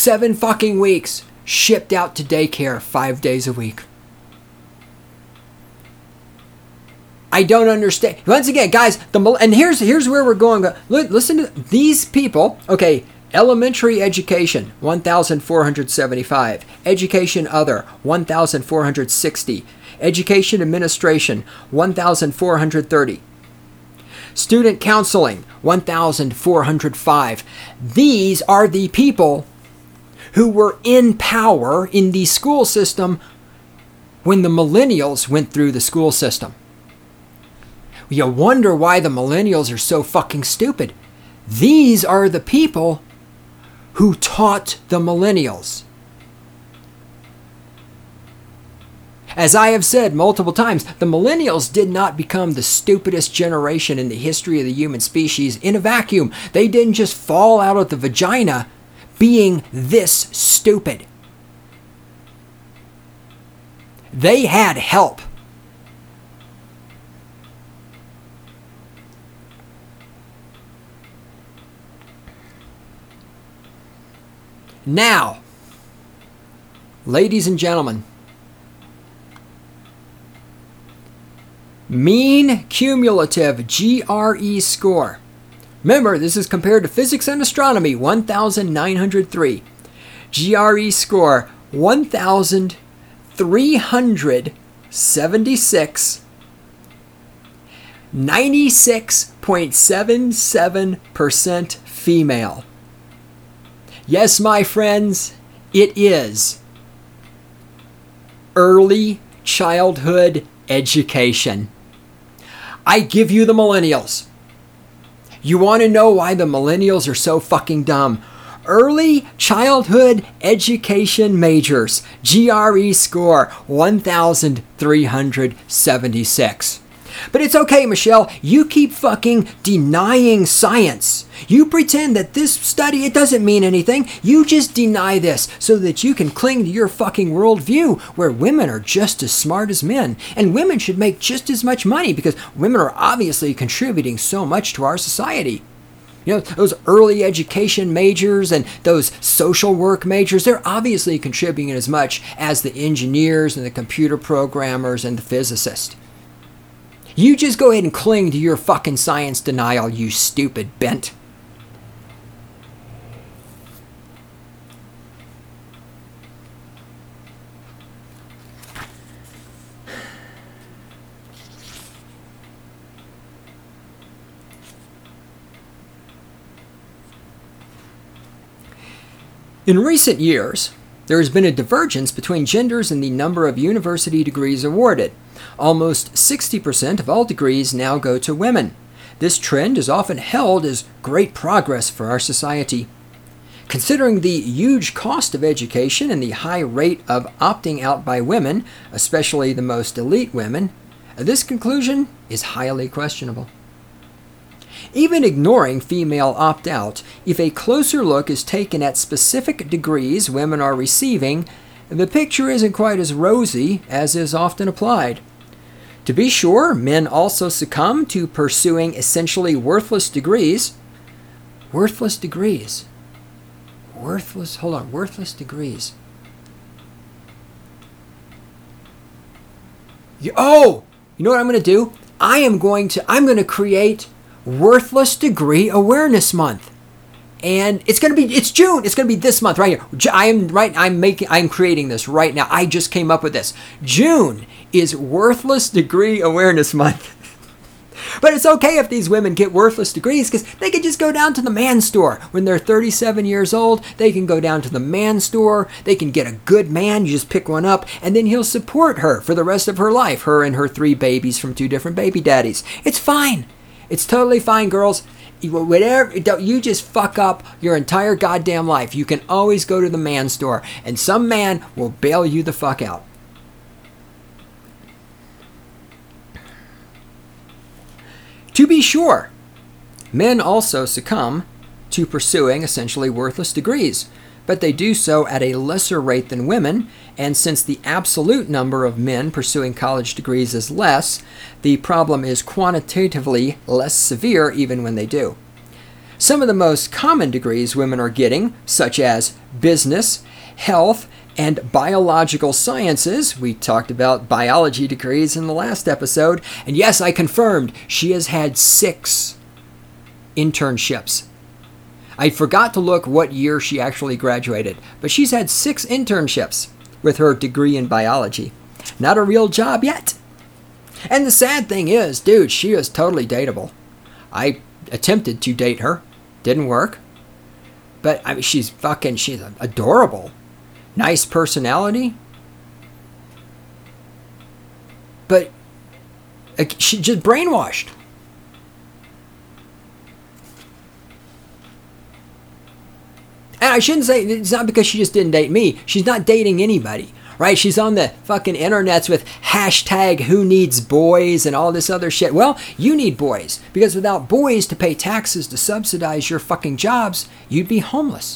seven fucking weeks, shipped out to daycare five days a week. I don't understand. Once again, guys, the and here's here's where we're going. Listen to these people. Okay, elementary education, one thousand four hundred seventy-five. Education other, one thousand four hundred sixty. Education administration, one thousand four hundred thirty. Student counseling, one thousand four hundred five. These are the people who were in power in the school system when the millennials went through the school system. You wonder why the millennials are so fucking stupid. These are the people who taught the millennials. As I have said multiple times, the millennials did not become the stupidest generation in the history of the human species in a vacuum. They didn't just fall out of the vagina being this stupid. They had help. Now, ladies and gentlemen, mean cumulative G R E score. Remember, this is compared to physics and astronomy, one thousand nine hundred three. G R E score, one thousand three hundred seventy-six. ninety-six point seven seven percent female. Yes, my friends, it is early childhood education. I give you the millennials. You want to know why the millennials are so fucking dumb? Early childhood education majors, G R E score one thousand three hundred seventy-six. But it's okay, Michelle. You keep fucking denying science. You pretend that this study, it doesn't mean anything. You just deny this so that you can cling to your fucking worldview where women are just as smart as men. And women should make just as much money because women are obviously contributing so much to our society. You know, those early education majors and those social work majors, they're obviously contributing as much as the engineers and the computer programmers and the physicists. You just go ahead and cling to your fucking science denial, you stupid bent. In recent years, there has been a divergence between genders in the number of university degrees awarded. Almost sixty percent of all degrees now go to women. This trend is often held as great progress for our society. Considering the huge cost of education and the high rate of opting out by women, especially the most elite women, this conclusion is highly questionable. Even ignoring female opt-out, if a closer look is taken at specific degrees women are receiving, the picture isn't quite as rosy as is often applied. To be sure, men also succumb to pursuing essentially worthless degrees. Worthless degrees. Worthless, hold on, worthless degrees. You, oh, you know what I'm going to do? I am going to, I'm going to create Worthless Degree Awareness Month. And it's going to be, it's June. It's going to be this month right here. I am right, I'm making, I'm creating this right now. I just came up with this. June is Worthless Degree Awareness Month. But it's okay if these women get worthless degrees because they can just go down to the man store. When they're thirty-seven years old, they can go down to the man store. They can get a good man. You just pick one up and then he'll support her for the rest of her life. Her and her three babies from two different baby daddies. It's fine. It's totally fine, girls. Whatever, you just fuck up your entire goddamn life. You can always go to the man store and some man will bail you the fuck out. To be sure, men also succumb to pursuing essentially worthless degrees, but they do so at a lesser rate than women, and since the absolute number of men pursuing college degrees is less, the problem is quantitatively less severe even when they do. Some of the most common degrees women are getting, such as business, health, and biological sciences. We talked about biology degrees in the last episode. And yes, I confirmed she has had six internships. I forgot to look what year she actually graduated, but she's had six internships with her degree in biology. Not a real job yet. And the sad thing is, dude, she is totally dateable. I attempted to date her. Didn't work. But I mean, she's fucking, she's adorable. Nice personality. But uh, she just brainwashed. And I shouldn't say, it's not because she just didn't date me. She's not dating anybody. Right? She's on the fucking internets with hashtag who needs boys and all this other shit. Well, you need boys. Because without boys to pay taxes to subsidize your fucking jobs, you'd be homeless.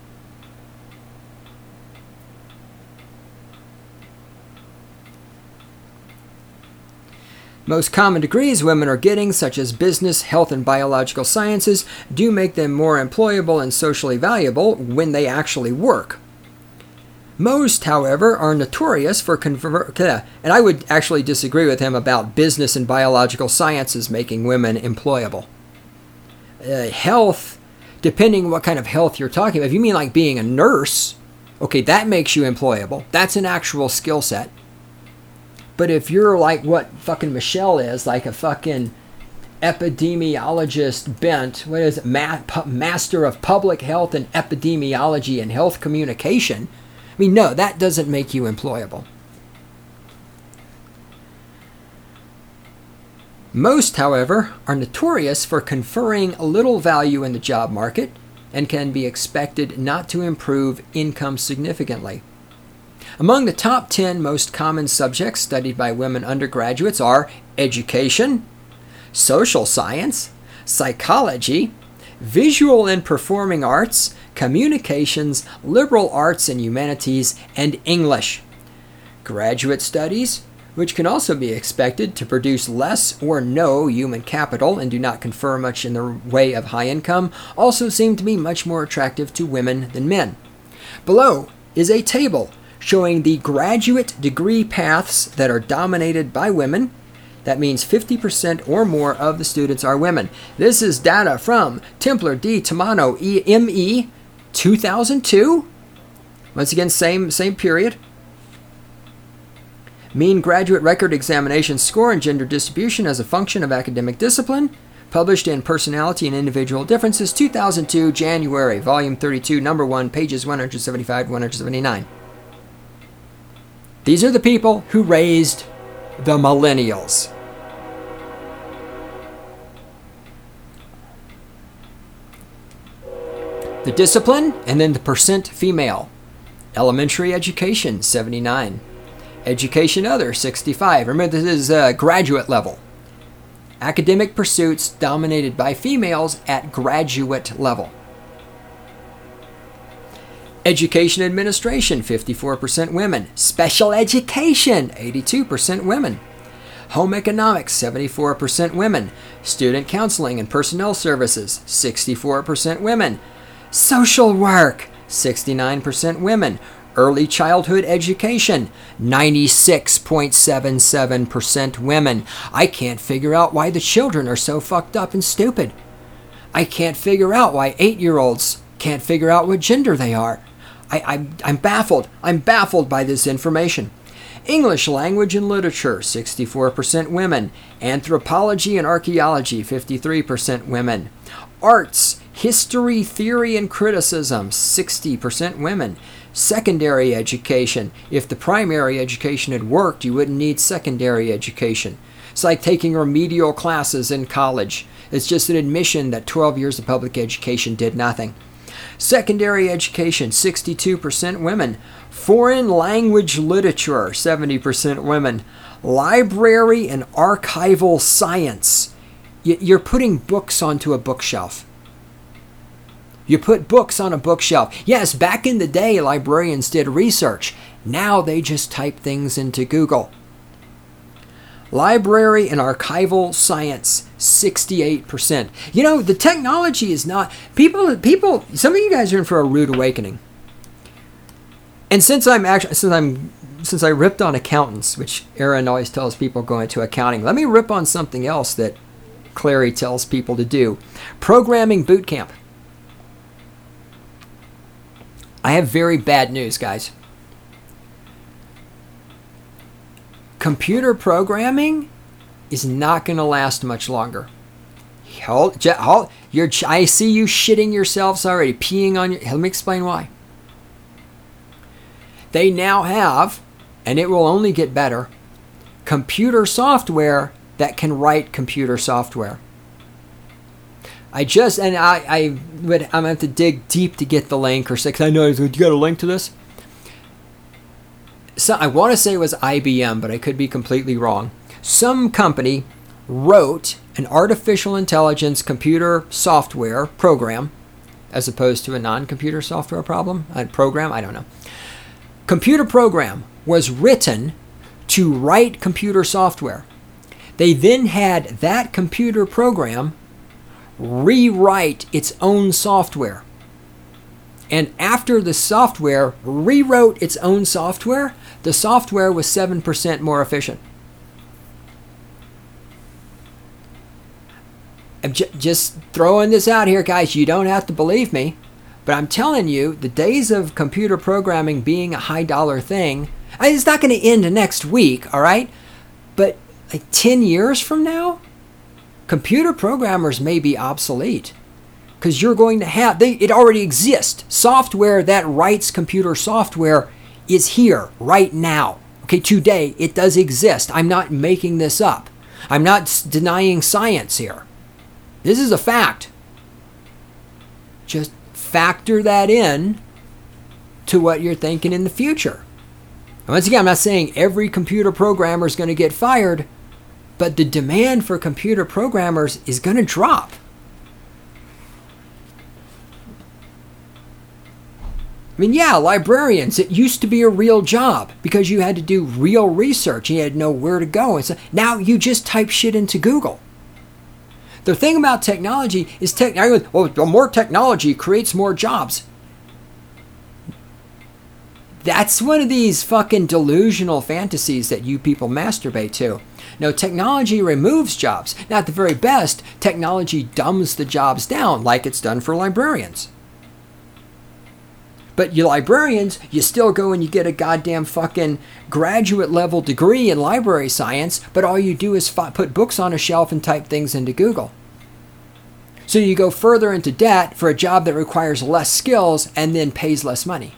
Most common degrees women are getting, such as business, health, and biological sciences, do make them more employable and socially valuable when they actually work. Most, however, are notorious for convert, and I would actually disagree with him about business and biological sciences making women employable. Uh, health, depending what kind of health you're talking about. If you mean like being a nurse, okay, that makes you employable. That's an actual skill set. But if you're like what fucking Michelle is, like a fucking epidemiologist bent, what is it, Ma- pu- Master of Public Health and Epidemiology and Health Communication, I mean, no, that doesn't make you employable. Most, however, are notorious for conferring little value in the job market and can be expected not to improve income significantly. Among the top ten most common subjects studied by women undergraduates are education, social science, psychology, visual and performing arts, communications, liberal arts and humanities, and English. Graduate studies, which can also be expected to produce less or no human capital and do not confer much in the way of high income, also seem to be much more attractive to women than men. Below is a table showing the graduate degree paths that are dominated by women. That means fifty percent or more of the students are women. This is data from Templer D. Tamano M E two thousand two. Once again, same same period. Mean graduate record examination score and gender distribution as a function of academic discipline. Published in Personality and Individual Differences, two thousand two, January, volume thirty-two, number one, pages one seventy-five to one seventy-nine. These are the people who raised the millennials. The discipline, and then the percent female. Elementary education, seventy-nine. Education other, sixty-five. Remember, this is uh, graduate level. Academic pursuits dominated by females at graduate level. Education administration, fifty-four percent women. Special education, eighty-two percent women. Home economics, seventy-four percent women. Student counseling and personnel services, sixty-four percent women. Social work, sixty-nine percent women. Early childhood education, ninety-six point seven seven percent women. I can't figure out why the children are so fucked up and stupid. I can't figure out why eight-year-olds can't figure out what gender they are. I, I'm, I'm baffled. I'm baffled by this information. English language and literature, sixty-four percent women. Anthropology and archaeology, fifty-three percent women. Arts, history, theory, and criticism, sixty percent women. Secondary education. If the primary education had worked, you wouldn't need secondary education. It's like taking remedial classes in college. It's just an admission that twelve years of public education did nothing. Secondary education, sixty-two percent women. Foreign language literature, seventy percent women. Library and archival science. You're putting books onto a bookshelf. You put books on a bookshelf. Yes, back in the day, librarians did research. Now they just type things into Google. Library and archival science, sixty-eight percent. You know, the technology is not... People, people, some of you guys are in for a rude awakening. And since I'm actually, since I'm, since I ripped on accountants, which Aaron always tells people go into accounting, let me rip on something else that Clary tells people to do. Programming boot camp. I have very bad news, guys. Computer programming is not going to last much longer. Hold, hold, you're, I see you shitting yourselves already, peeing on your... Let me explain why. They now have, and it will only get better, computer software that can write computer software. I just, and I, I would, I'm going to have to dig deep to get the link or say, because I know, you got a link to this? So I want to say it was I B M, but I could be completely wrong. Some company wrote an artificial intelligence computer software program, as opposed to a non-computer software problem, a program, I don't know. Computer program was written to write computer software. They then had that computer program rewrite its own software. And after the software rewrote its own software, the software was seven percent more efficient. I'm j- just throwing this out here, guys. You don't have to believe me. But I'm telling you, the days of computer programming being a high dollar thing, I mean, it's not going to end next week, all right? But like ten years from now, computer programmers may be obsolete. Because you're going to have, they, it already exists. Software that writes computer software is here right now. Okay, today it does exist. I'm not making this up. I'm not denying science here. This is a fact. Just factor that in to what you're thinking in the future. And once again, I'm not saying every computer programmer is going to get fired, but the demand for computer programmers is going to drop. I mean, yeah, librarians, it used to be a real job because you had to do real research and you had to know where to go. And so now you just type shit into Google. The thing about technology is, tech, well, more technology creates more jobs. That's one of these fucking delusional fantasies that you people masturbate to. No, technology removes jobs. Now, at the very best, technology dumbs the jobs down like it's done for librarians. But you librarians, you still go and you get a goddamn fucking graduate level degree in library science, but all you do is f- put books on a shelf and type things into Google. So you go further into debt for a job that requires less skills and then pays less money.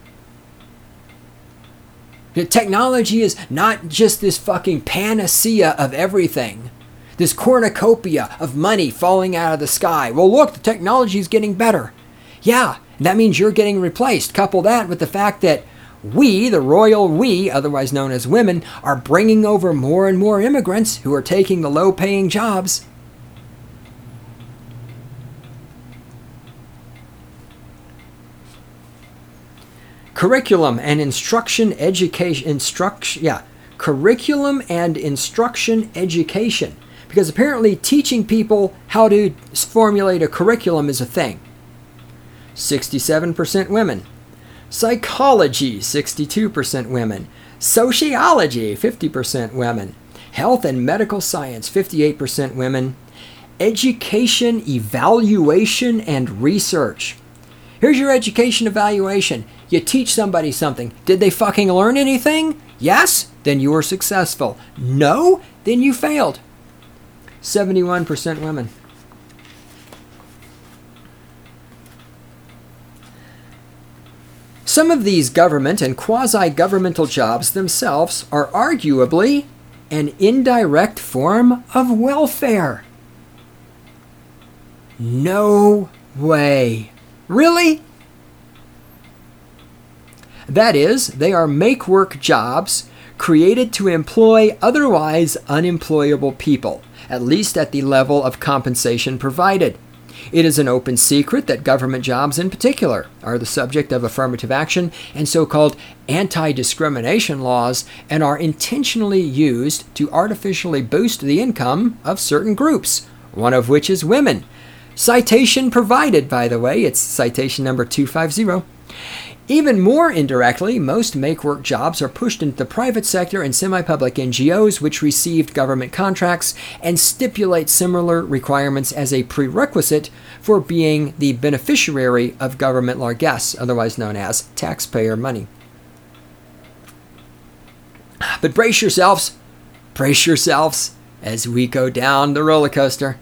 The technology is not just this fucking panacea of everything. This cornucopia of money falling out of the sky. Well, look, the technology is getting better. Yeah. That means you're getting replaced. Couple that with the fact that we, the royal we, otherwise known as women, are bringing over more and more immigrants who are taking the low-paying jobs. Curriculum and instruction education, instruction, yeah, curriculum and instruction education. Because apparently teaching people how to formulate a curriculum is a thing. sixty-seven percent women. Psychology, sixty-two percent women. Sociology, fifty percent women. Health and medical science, fifty-eight percent women. Education, evaluation, and research. Here's your education evaluation. You teach somebody something. Did they fucking learn anything? Yes? Then you were successful. No? Then you failed. seventy-one percent women. Some of these government and quasi-governmental jobs themselves are arguably an indirect form of welfare. No way. Really? That is, they are make-work jobs created to employ otherwise unemployable people, at least at the level of compensation provided. It is an open secret that government jobs in particular are the subject of affirmative action and so-called anti-discrimination laws and are intentionally used to artificially boost the income of certain groups, one of which is women. Citation provided, by the way. It's citation number two five zero. Even more indirectly, most make-work jobs are pushed into the private sector and semi-public N G Os which received government contracts and stipulate similar requirements as a prerequisite for being the beneficiary of government largesse, otherwise known as taxpayer money. But brace yourselves, brace yourselves as we go down the roller coaster.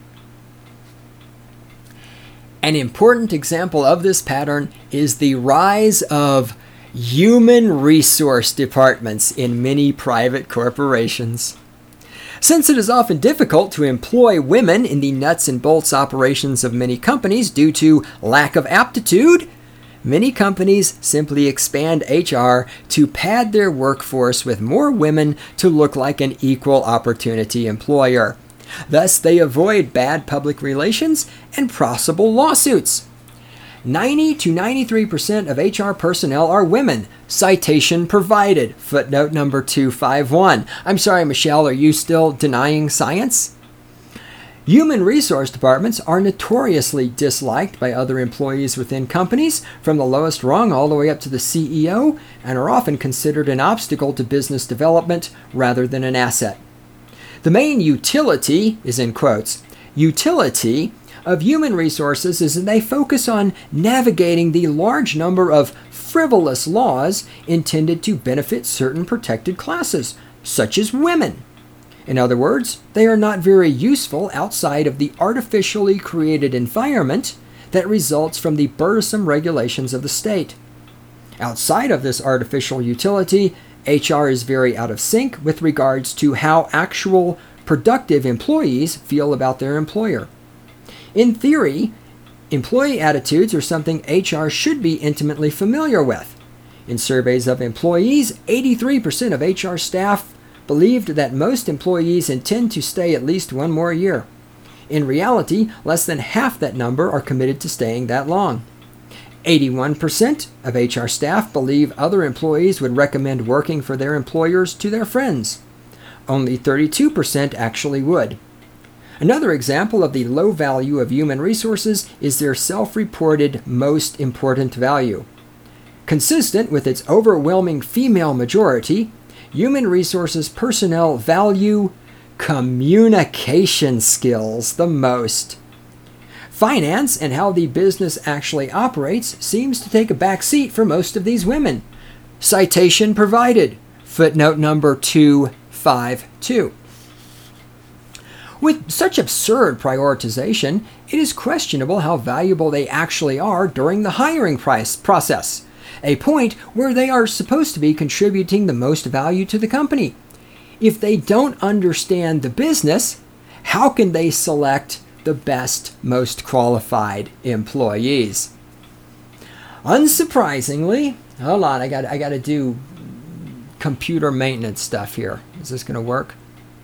An important example of this pattern is the rise of human resource departments in many private corporations. Since it is often difficult to employ women in the nuts and bolts operations of many companies due to lack of aptitude, many companies simply expand H R to pad their workforce with more women to look like an equal opportunity employer. Thus, they avoid bad public relations and possible lawsuits. ninety to ninety-three percent of H R personnel are women. Citation provided. Footnote number two five one. I'm sorry, Michelle, are you still denying science? Human resource departments are notoriously disliked by other employees within companies, from the lowest rung all the way up to the C E O, and are often considered an obstacle to business development rather than an asset. The main utility is in quotes. Utility of human resources is that they focus on navigating the large number of frivolous laws intended to benefit certain protected classes, such as women. In other words, they are not very useful outside of the artificially created environment that results from the burdensome regulations of the state. Outside of this artificial utility, H R is very out of sync with regards to how actual productive employees feel about their employer. In theory, employee attitudes are something H R should be intimately familiar with. In surveys of employees, eighty-three percent of H R staff believed that most employees intend to stay at least one more year. In reality, less than half that number are committed to staying that long. eighty-one percent of H R staff believe other employees would recommend working for their employers to their friends. Only thirty-two percent actually would. Another example of the low value of human resources is their self-reported most important value. Consistent with its overwhelming female majority, human resources personnel value communication skills the most. Finance and how the business actually operates seems to take a back seat for most of these women. Citation provided. Footnote number two five two. With such absurd prioritization, it is questionable how valuable they actually are during the hiring price process, a point where they are supposed to be contributing the most value to the company. If they don't understand the business, how can they select the best, most qualified employees? Unsurprisingly, hold on, I got I got to do computer maintenance stuff here. Is this going to work?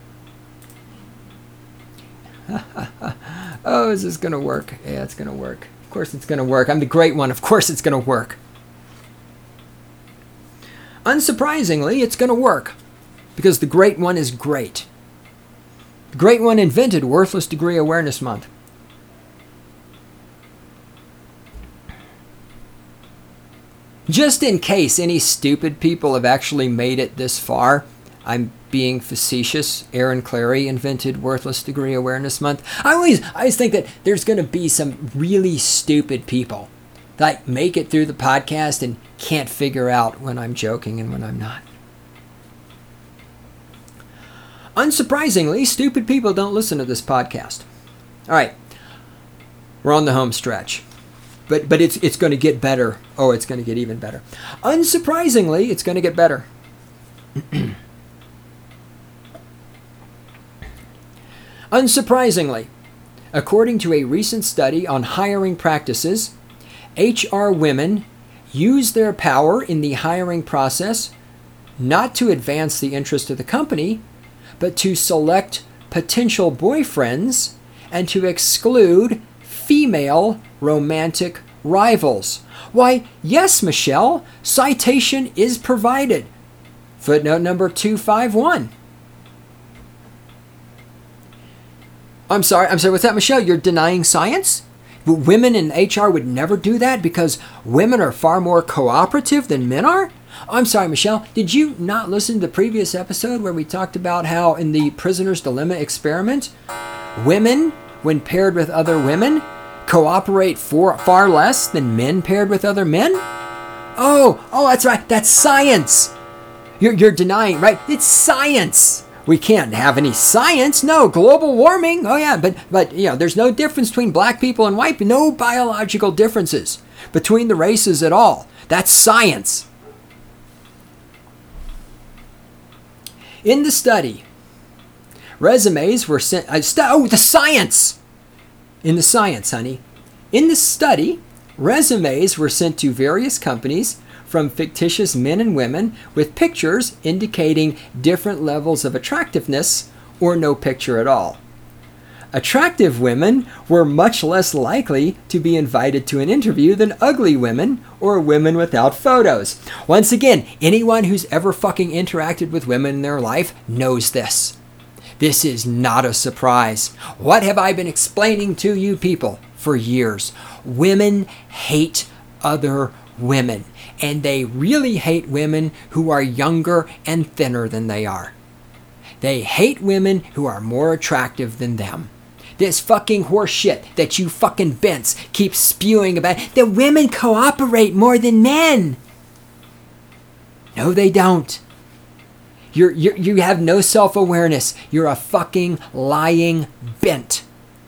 Oh, is this going to work? Yeah, it's going to work. Of course it's going to work. I'm the great one. Of course it's going to work. Unsurprisingly, it's going to work because the great one is great. The great one invented Worthless Degree Awareness Month. Just in case any stupid people have actually made it this far, I'm being facetious. Aaron Clary invented Worthless Degree Awareness Month. I always, I always think that there's going to be some really stupid people that make it through the podcast and can't figure out when I'm joking and when I'm not. Unsurprisingly, stupid people don't listen to this podcast. All right, we're on the home stretch. But but it's it's going to get better. Oh, it's going to get even better. Unsurprisingly, it's going to get better. Unsurprisingly, according to a recent study on hiring practices, H R women use their power in the hiring process not to advance the interest of the company, but to select potential boyfriends and to exclude female romantic rivals. Why, yes, Michelle, citation is provided. Footnote number two fifty-one. I'm sorry, I'm sorry, what's that, Michelle? You're denying science? Women in H R would never do that because women are far more cooperative than men are? I'm sorry, Michelle, did you not listen to the previous episode where we talked about how in the Prisoner's Dilemma experiment, women, when paired with other women, cooperate for, far less than men paired with other men? Oh, oh, that's right, that's science. You're, you're denying, right? It's science. We can't have any science. No, global warming. Oh yeah, but but you know, there's no difference between black people and white people. No biological differences between the races at all. That's science. In the study, resumes were sent. Uh, st- oh, the science. In the science, honey. In the study, resumes were sent to various companies from fictitious men and women with pictures indicating different levels of attractiveness or no picture at all. Attractive women were much less likely to be invited to an interview than ugly women or women without photos. Once again, anyone who's ever fucking interacted with women in their life knows this. This is not a surprise. What have I been explaining to you people for years? Women hate other women, and they really hate women who are younger and thinner than they are. They hate women who are more attractive than them. This fucking horse shit that you fucking bents keep spewing about, that women cooperate more than men. No, they don't. You're, you're, you have no self-awareness. You're a fucking lying bent.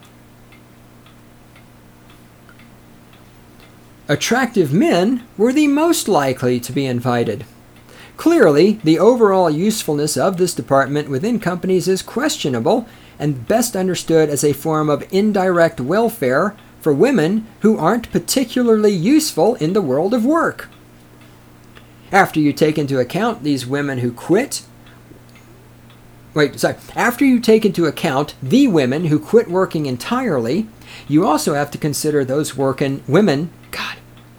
Attractive men were the most likely to be invited. Clearly, the overall usefulness of this department within companies is questionable and best understood as a form of indirect welfare for women who aren't particularly useful in the world of work. After you take into account these women who quit, wait, sorry, after you take into account the women who quit working entirely, you also have to consider those working women. God,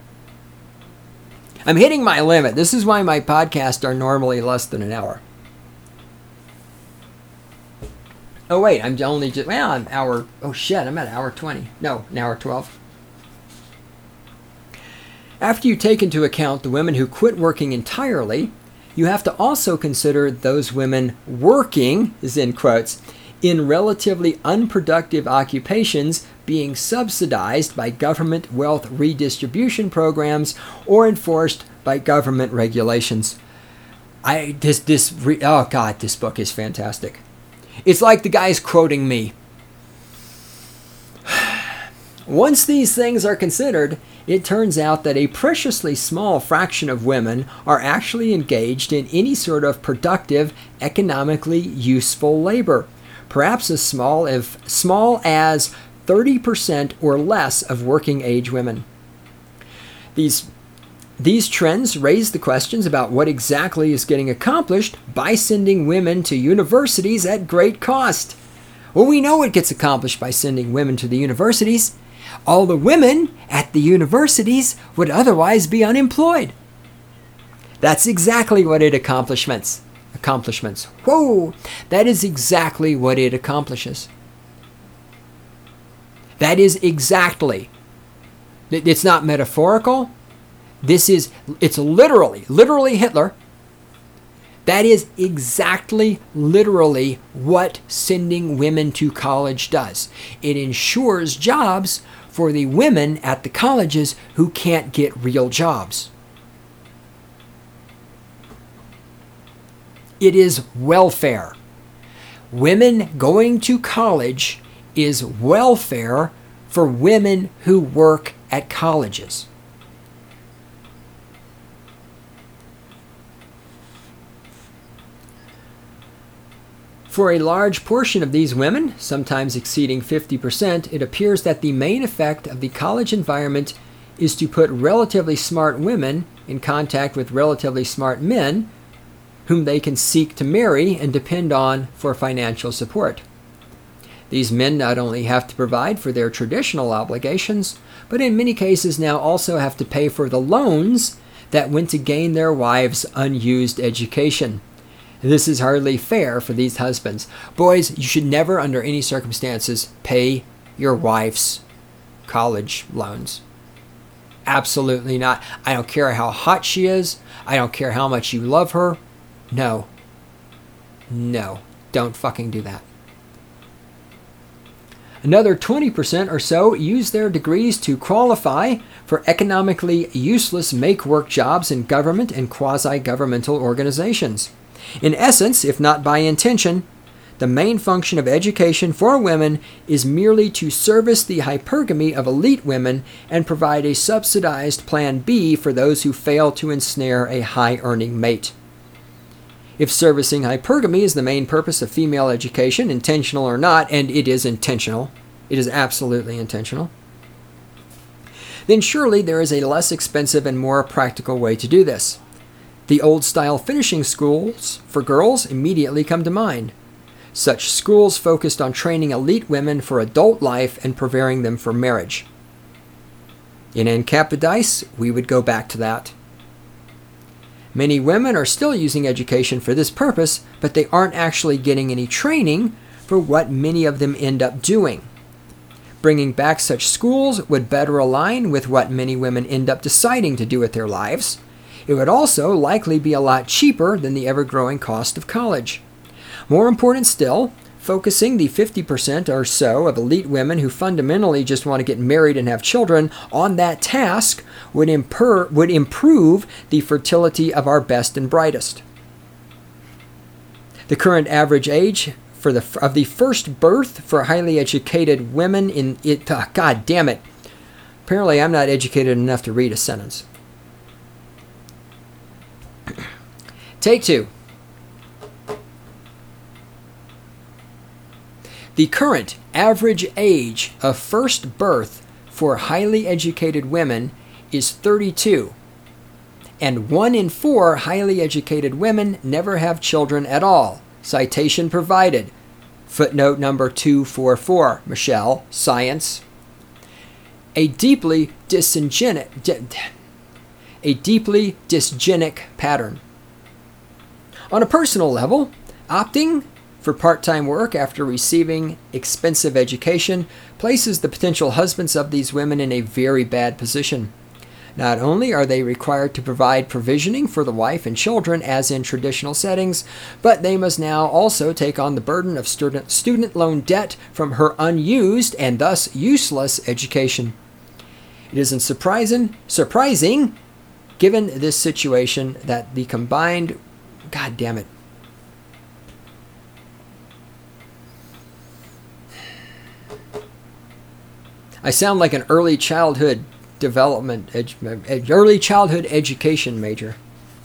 I'm hitting my limit. This is why my podcasts are normally less than an hour. Oh wait, I'm only just, well, I'm hour, oh shit, I'm at hour twenty. No, an hour twelve. After you take into account the women who quit working entirely, you have to also consider those women working, is in quotes, in relatively unproductive occupations being subsidized by government wealth redistribution programs or enforced by government regulations. I this this re, oh god, this book is fantastic. It's like the guy's quoting me. Once these things are considered, it turns out that a preciously small fraction of women are actually engaged in any sort of productive, economically useful labor. Perhaps as small as small as thirty percent or less of working age women. These These trends raise the questions about what exactly is getting accomplished by sending women to universities at great cost. Well, we know what gets accomplished by sending women to the universities. All the women at the universities would otherwise be unemployed. That's exactly what it accomplishments. Accomplishments. Whoa! That is exactly what it accomplishes. That is exactly. It's not metaphorical. This is, it's literally, literally Hitler. That is exactly, literally what sending women to college does. It ensures jobs for the women at the colleges who can't get real jobs. It is welfare. Women going to college is welfare for women who work at colleges. For a large portion of these women, sometimes exceeding fifty percent, it appears that the main effect of the college environment is to put relatively smart women in contact with relatively smart men whom they can seek to marry and depend on for financial support. These men not only have to provide for their traditional obligations, but in many cases now also have to pay for the loans that went to gain their wives' unused education. This is hardly fair for these husbands. Boys, you should never under any circumstances pay your wife's college loans. Absolutely not. I don't care how hot she is. I don't care how much you love her. No. No. Don't fucking do that. Another twenty percent or so use their degrees to qualify for economically useless make-work jobs in government and quasi-governmental organizations. In essence, if not by intention, the main function of education for women is merely to service the hypergamy of elite women and provide a subsidized plan B for those who fail to ensnare a high-earning mate. If servicing hypergamy is the main purpose of female education, intentional or not, and it is intentional, it is absolutely intentional, then surely there is a less expensive and more practical way to do this. The old-style finishing schools for girls immediately come to mind. Such schools focused on training elite women for adult life and preparing them for marriage. In Ancapidice, we would go back to that. Many women are still using education for this purpose, but they aren't actually getting any training for what many of them end up doing. Bringing back such schools would better align with what many women end up deciding to do with their lives. It would also likely be a lot cheaper than the ever-growing cost of college. More important still, focusing the fifty percent or so of elite women who fundamentally just want to get married and have children on that task would, imper- would improve the fertility of our best and brightest. The current average age for the of the first birth for highly educated women in it. Uh, God damn it! Apparently, I'm not educated enough to read a sentence. Take two. The current average age of first birth for highly educated women is thirty-two, and one in four highly educated women never have children at all. Citation provided. Footnote number two forty-four. Michelle, Science. A deeply dysgenic, a deeply dysgenic pattern. On a personal level, opting for part-time work after receiving expensive education places the potential husbands of these women in a very bad position. Not only are they required to provide provisioning for the wife and children as in traditional settings, but they must now also take on the burden of student, student loan debt from her unused and thus useless education. It isn't surprising, surprising, given this situation, that the combined... God damn it. I sound like an early childhood development, edu- early childhood education major.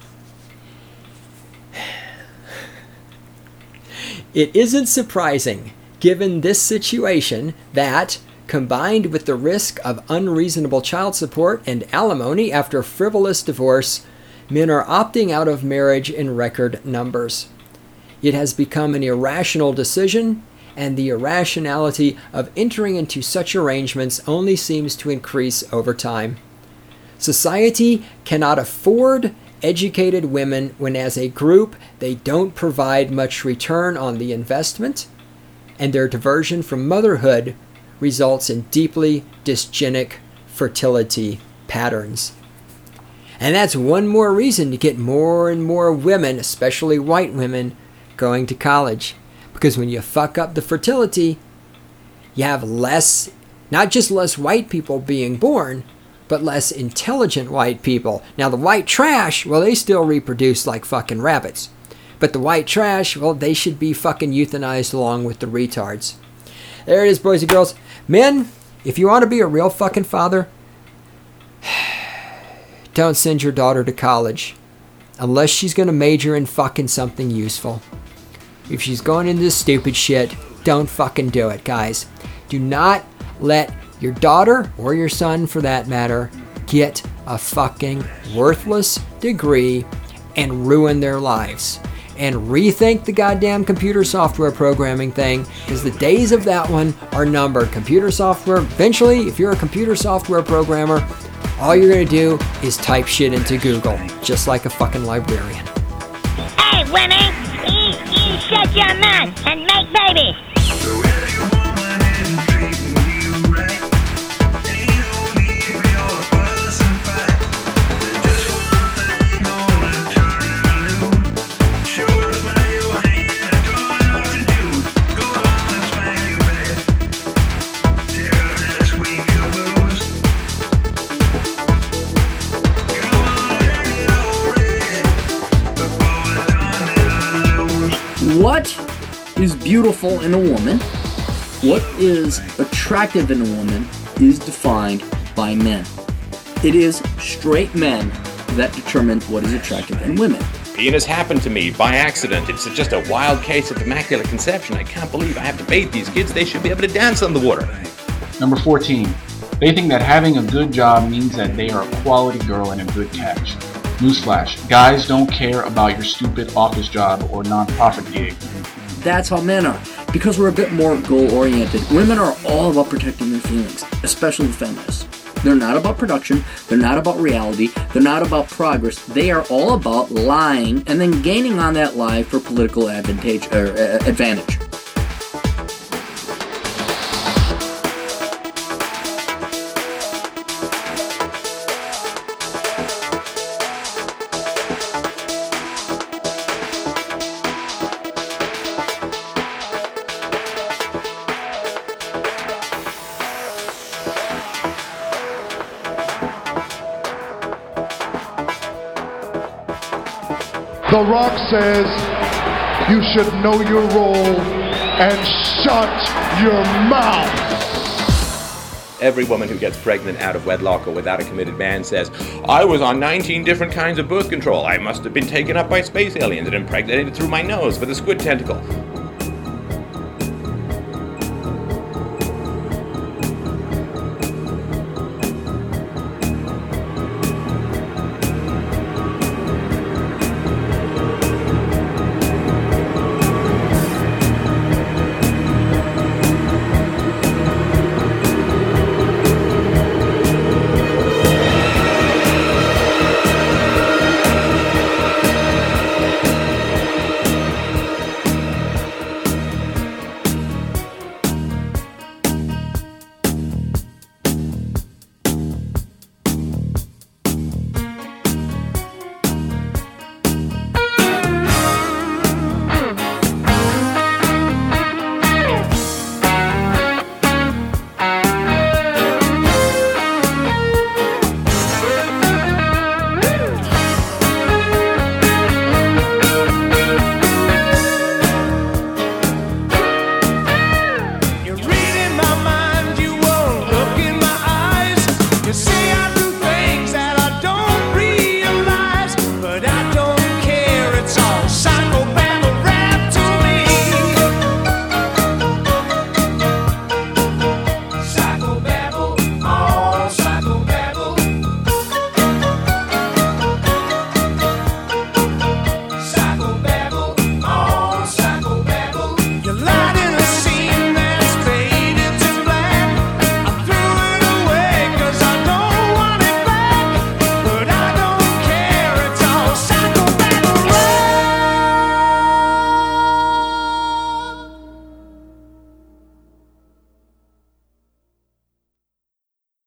It isn't surprising, given this situation, that, combined with the risk of unreasonable child support and alimony after frivolous divorce, men are opting out of marriage in record numbers. It has become an irrational decision, and the irrationality of entering into such arrangements only seems to increase over time. Society cannot afford educated women when as a group they don't provide much return on the investment, and their diversion from motherhood results in deeply dysgenic fertility patterns. And that's one more reason to get more and more women, especially white women, going to college. Because when you fuck up the fertility, you have less, not just less white people being born, but less intelligent white people. Now the white trash, well, they still reproduce like fucking rabbits. But the white trash, well, they should be fucking euthanized along with the retards. There it is, boys and girls. Men, if you want to be a real fucking father, don't send your daughter to college. Unless she's going to major in fucking something useful. If she's going into this stupid shit, don't fucking do it, guys. Do not let your daughter, or your son for that matter, get a fucking worthless degree and ruin their lives. and rethink the goddamn computer software programming thing, because the days of that one are numbered. Computer software, eventually, if you're a computer software programmer, all you're gonna do is type shit into Google, just like a fucking librarian. Hey, women, you, you shut your mouth and make babies. What is beautiful in a woman, what is attractive in a woman, is defined by men. It is straight men that determine what is attractive in women. Penis happened to me by accident. It's just a wild case of immaculate conception. I can't believe I have to bathe these kids. They should be able to dance on the water. Number fourteen. They think that having a good job means that they are a quality girl and a good catch. Newsflash, guys don't care about your stupid office job or non-profit gig. That's how men are. Because we're a bit more goal-oriented, women are all about protecting their feelings, especially the feminists. They're not about production, they're not about reality, they're not about progress. They are all about lying and then gaining on that lie for political advantage. Er, uh, advantage. The Rock says you should know your role and shut your mouth. Every woman who gets pregnant out of wedlock or without a committed man says, I was on nineteen different kinds of birth control. I must have been taken up by space aliens and impregnated through my nose with a squid tentacle.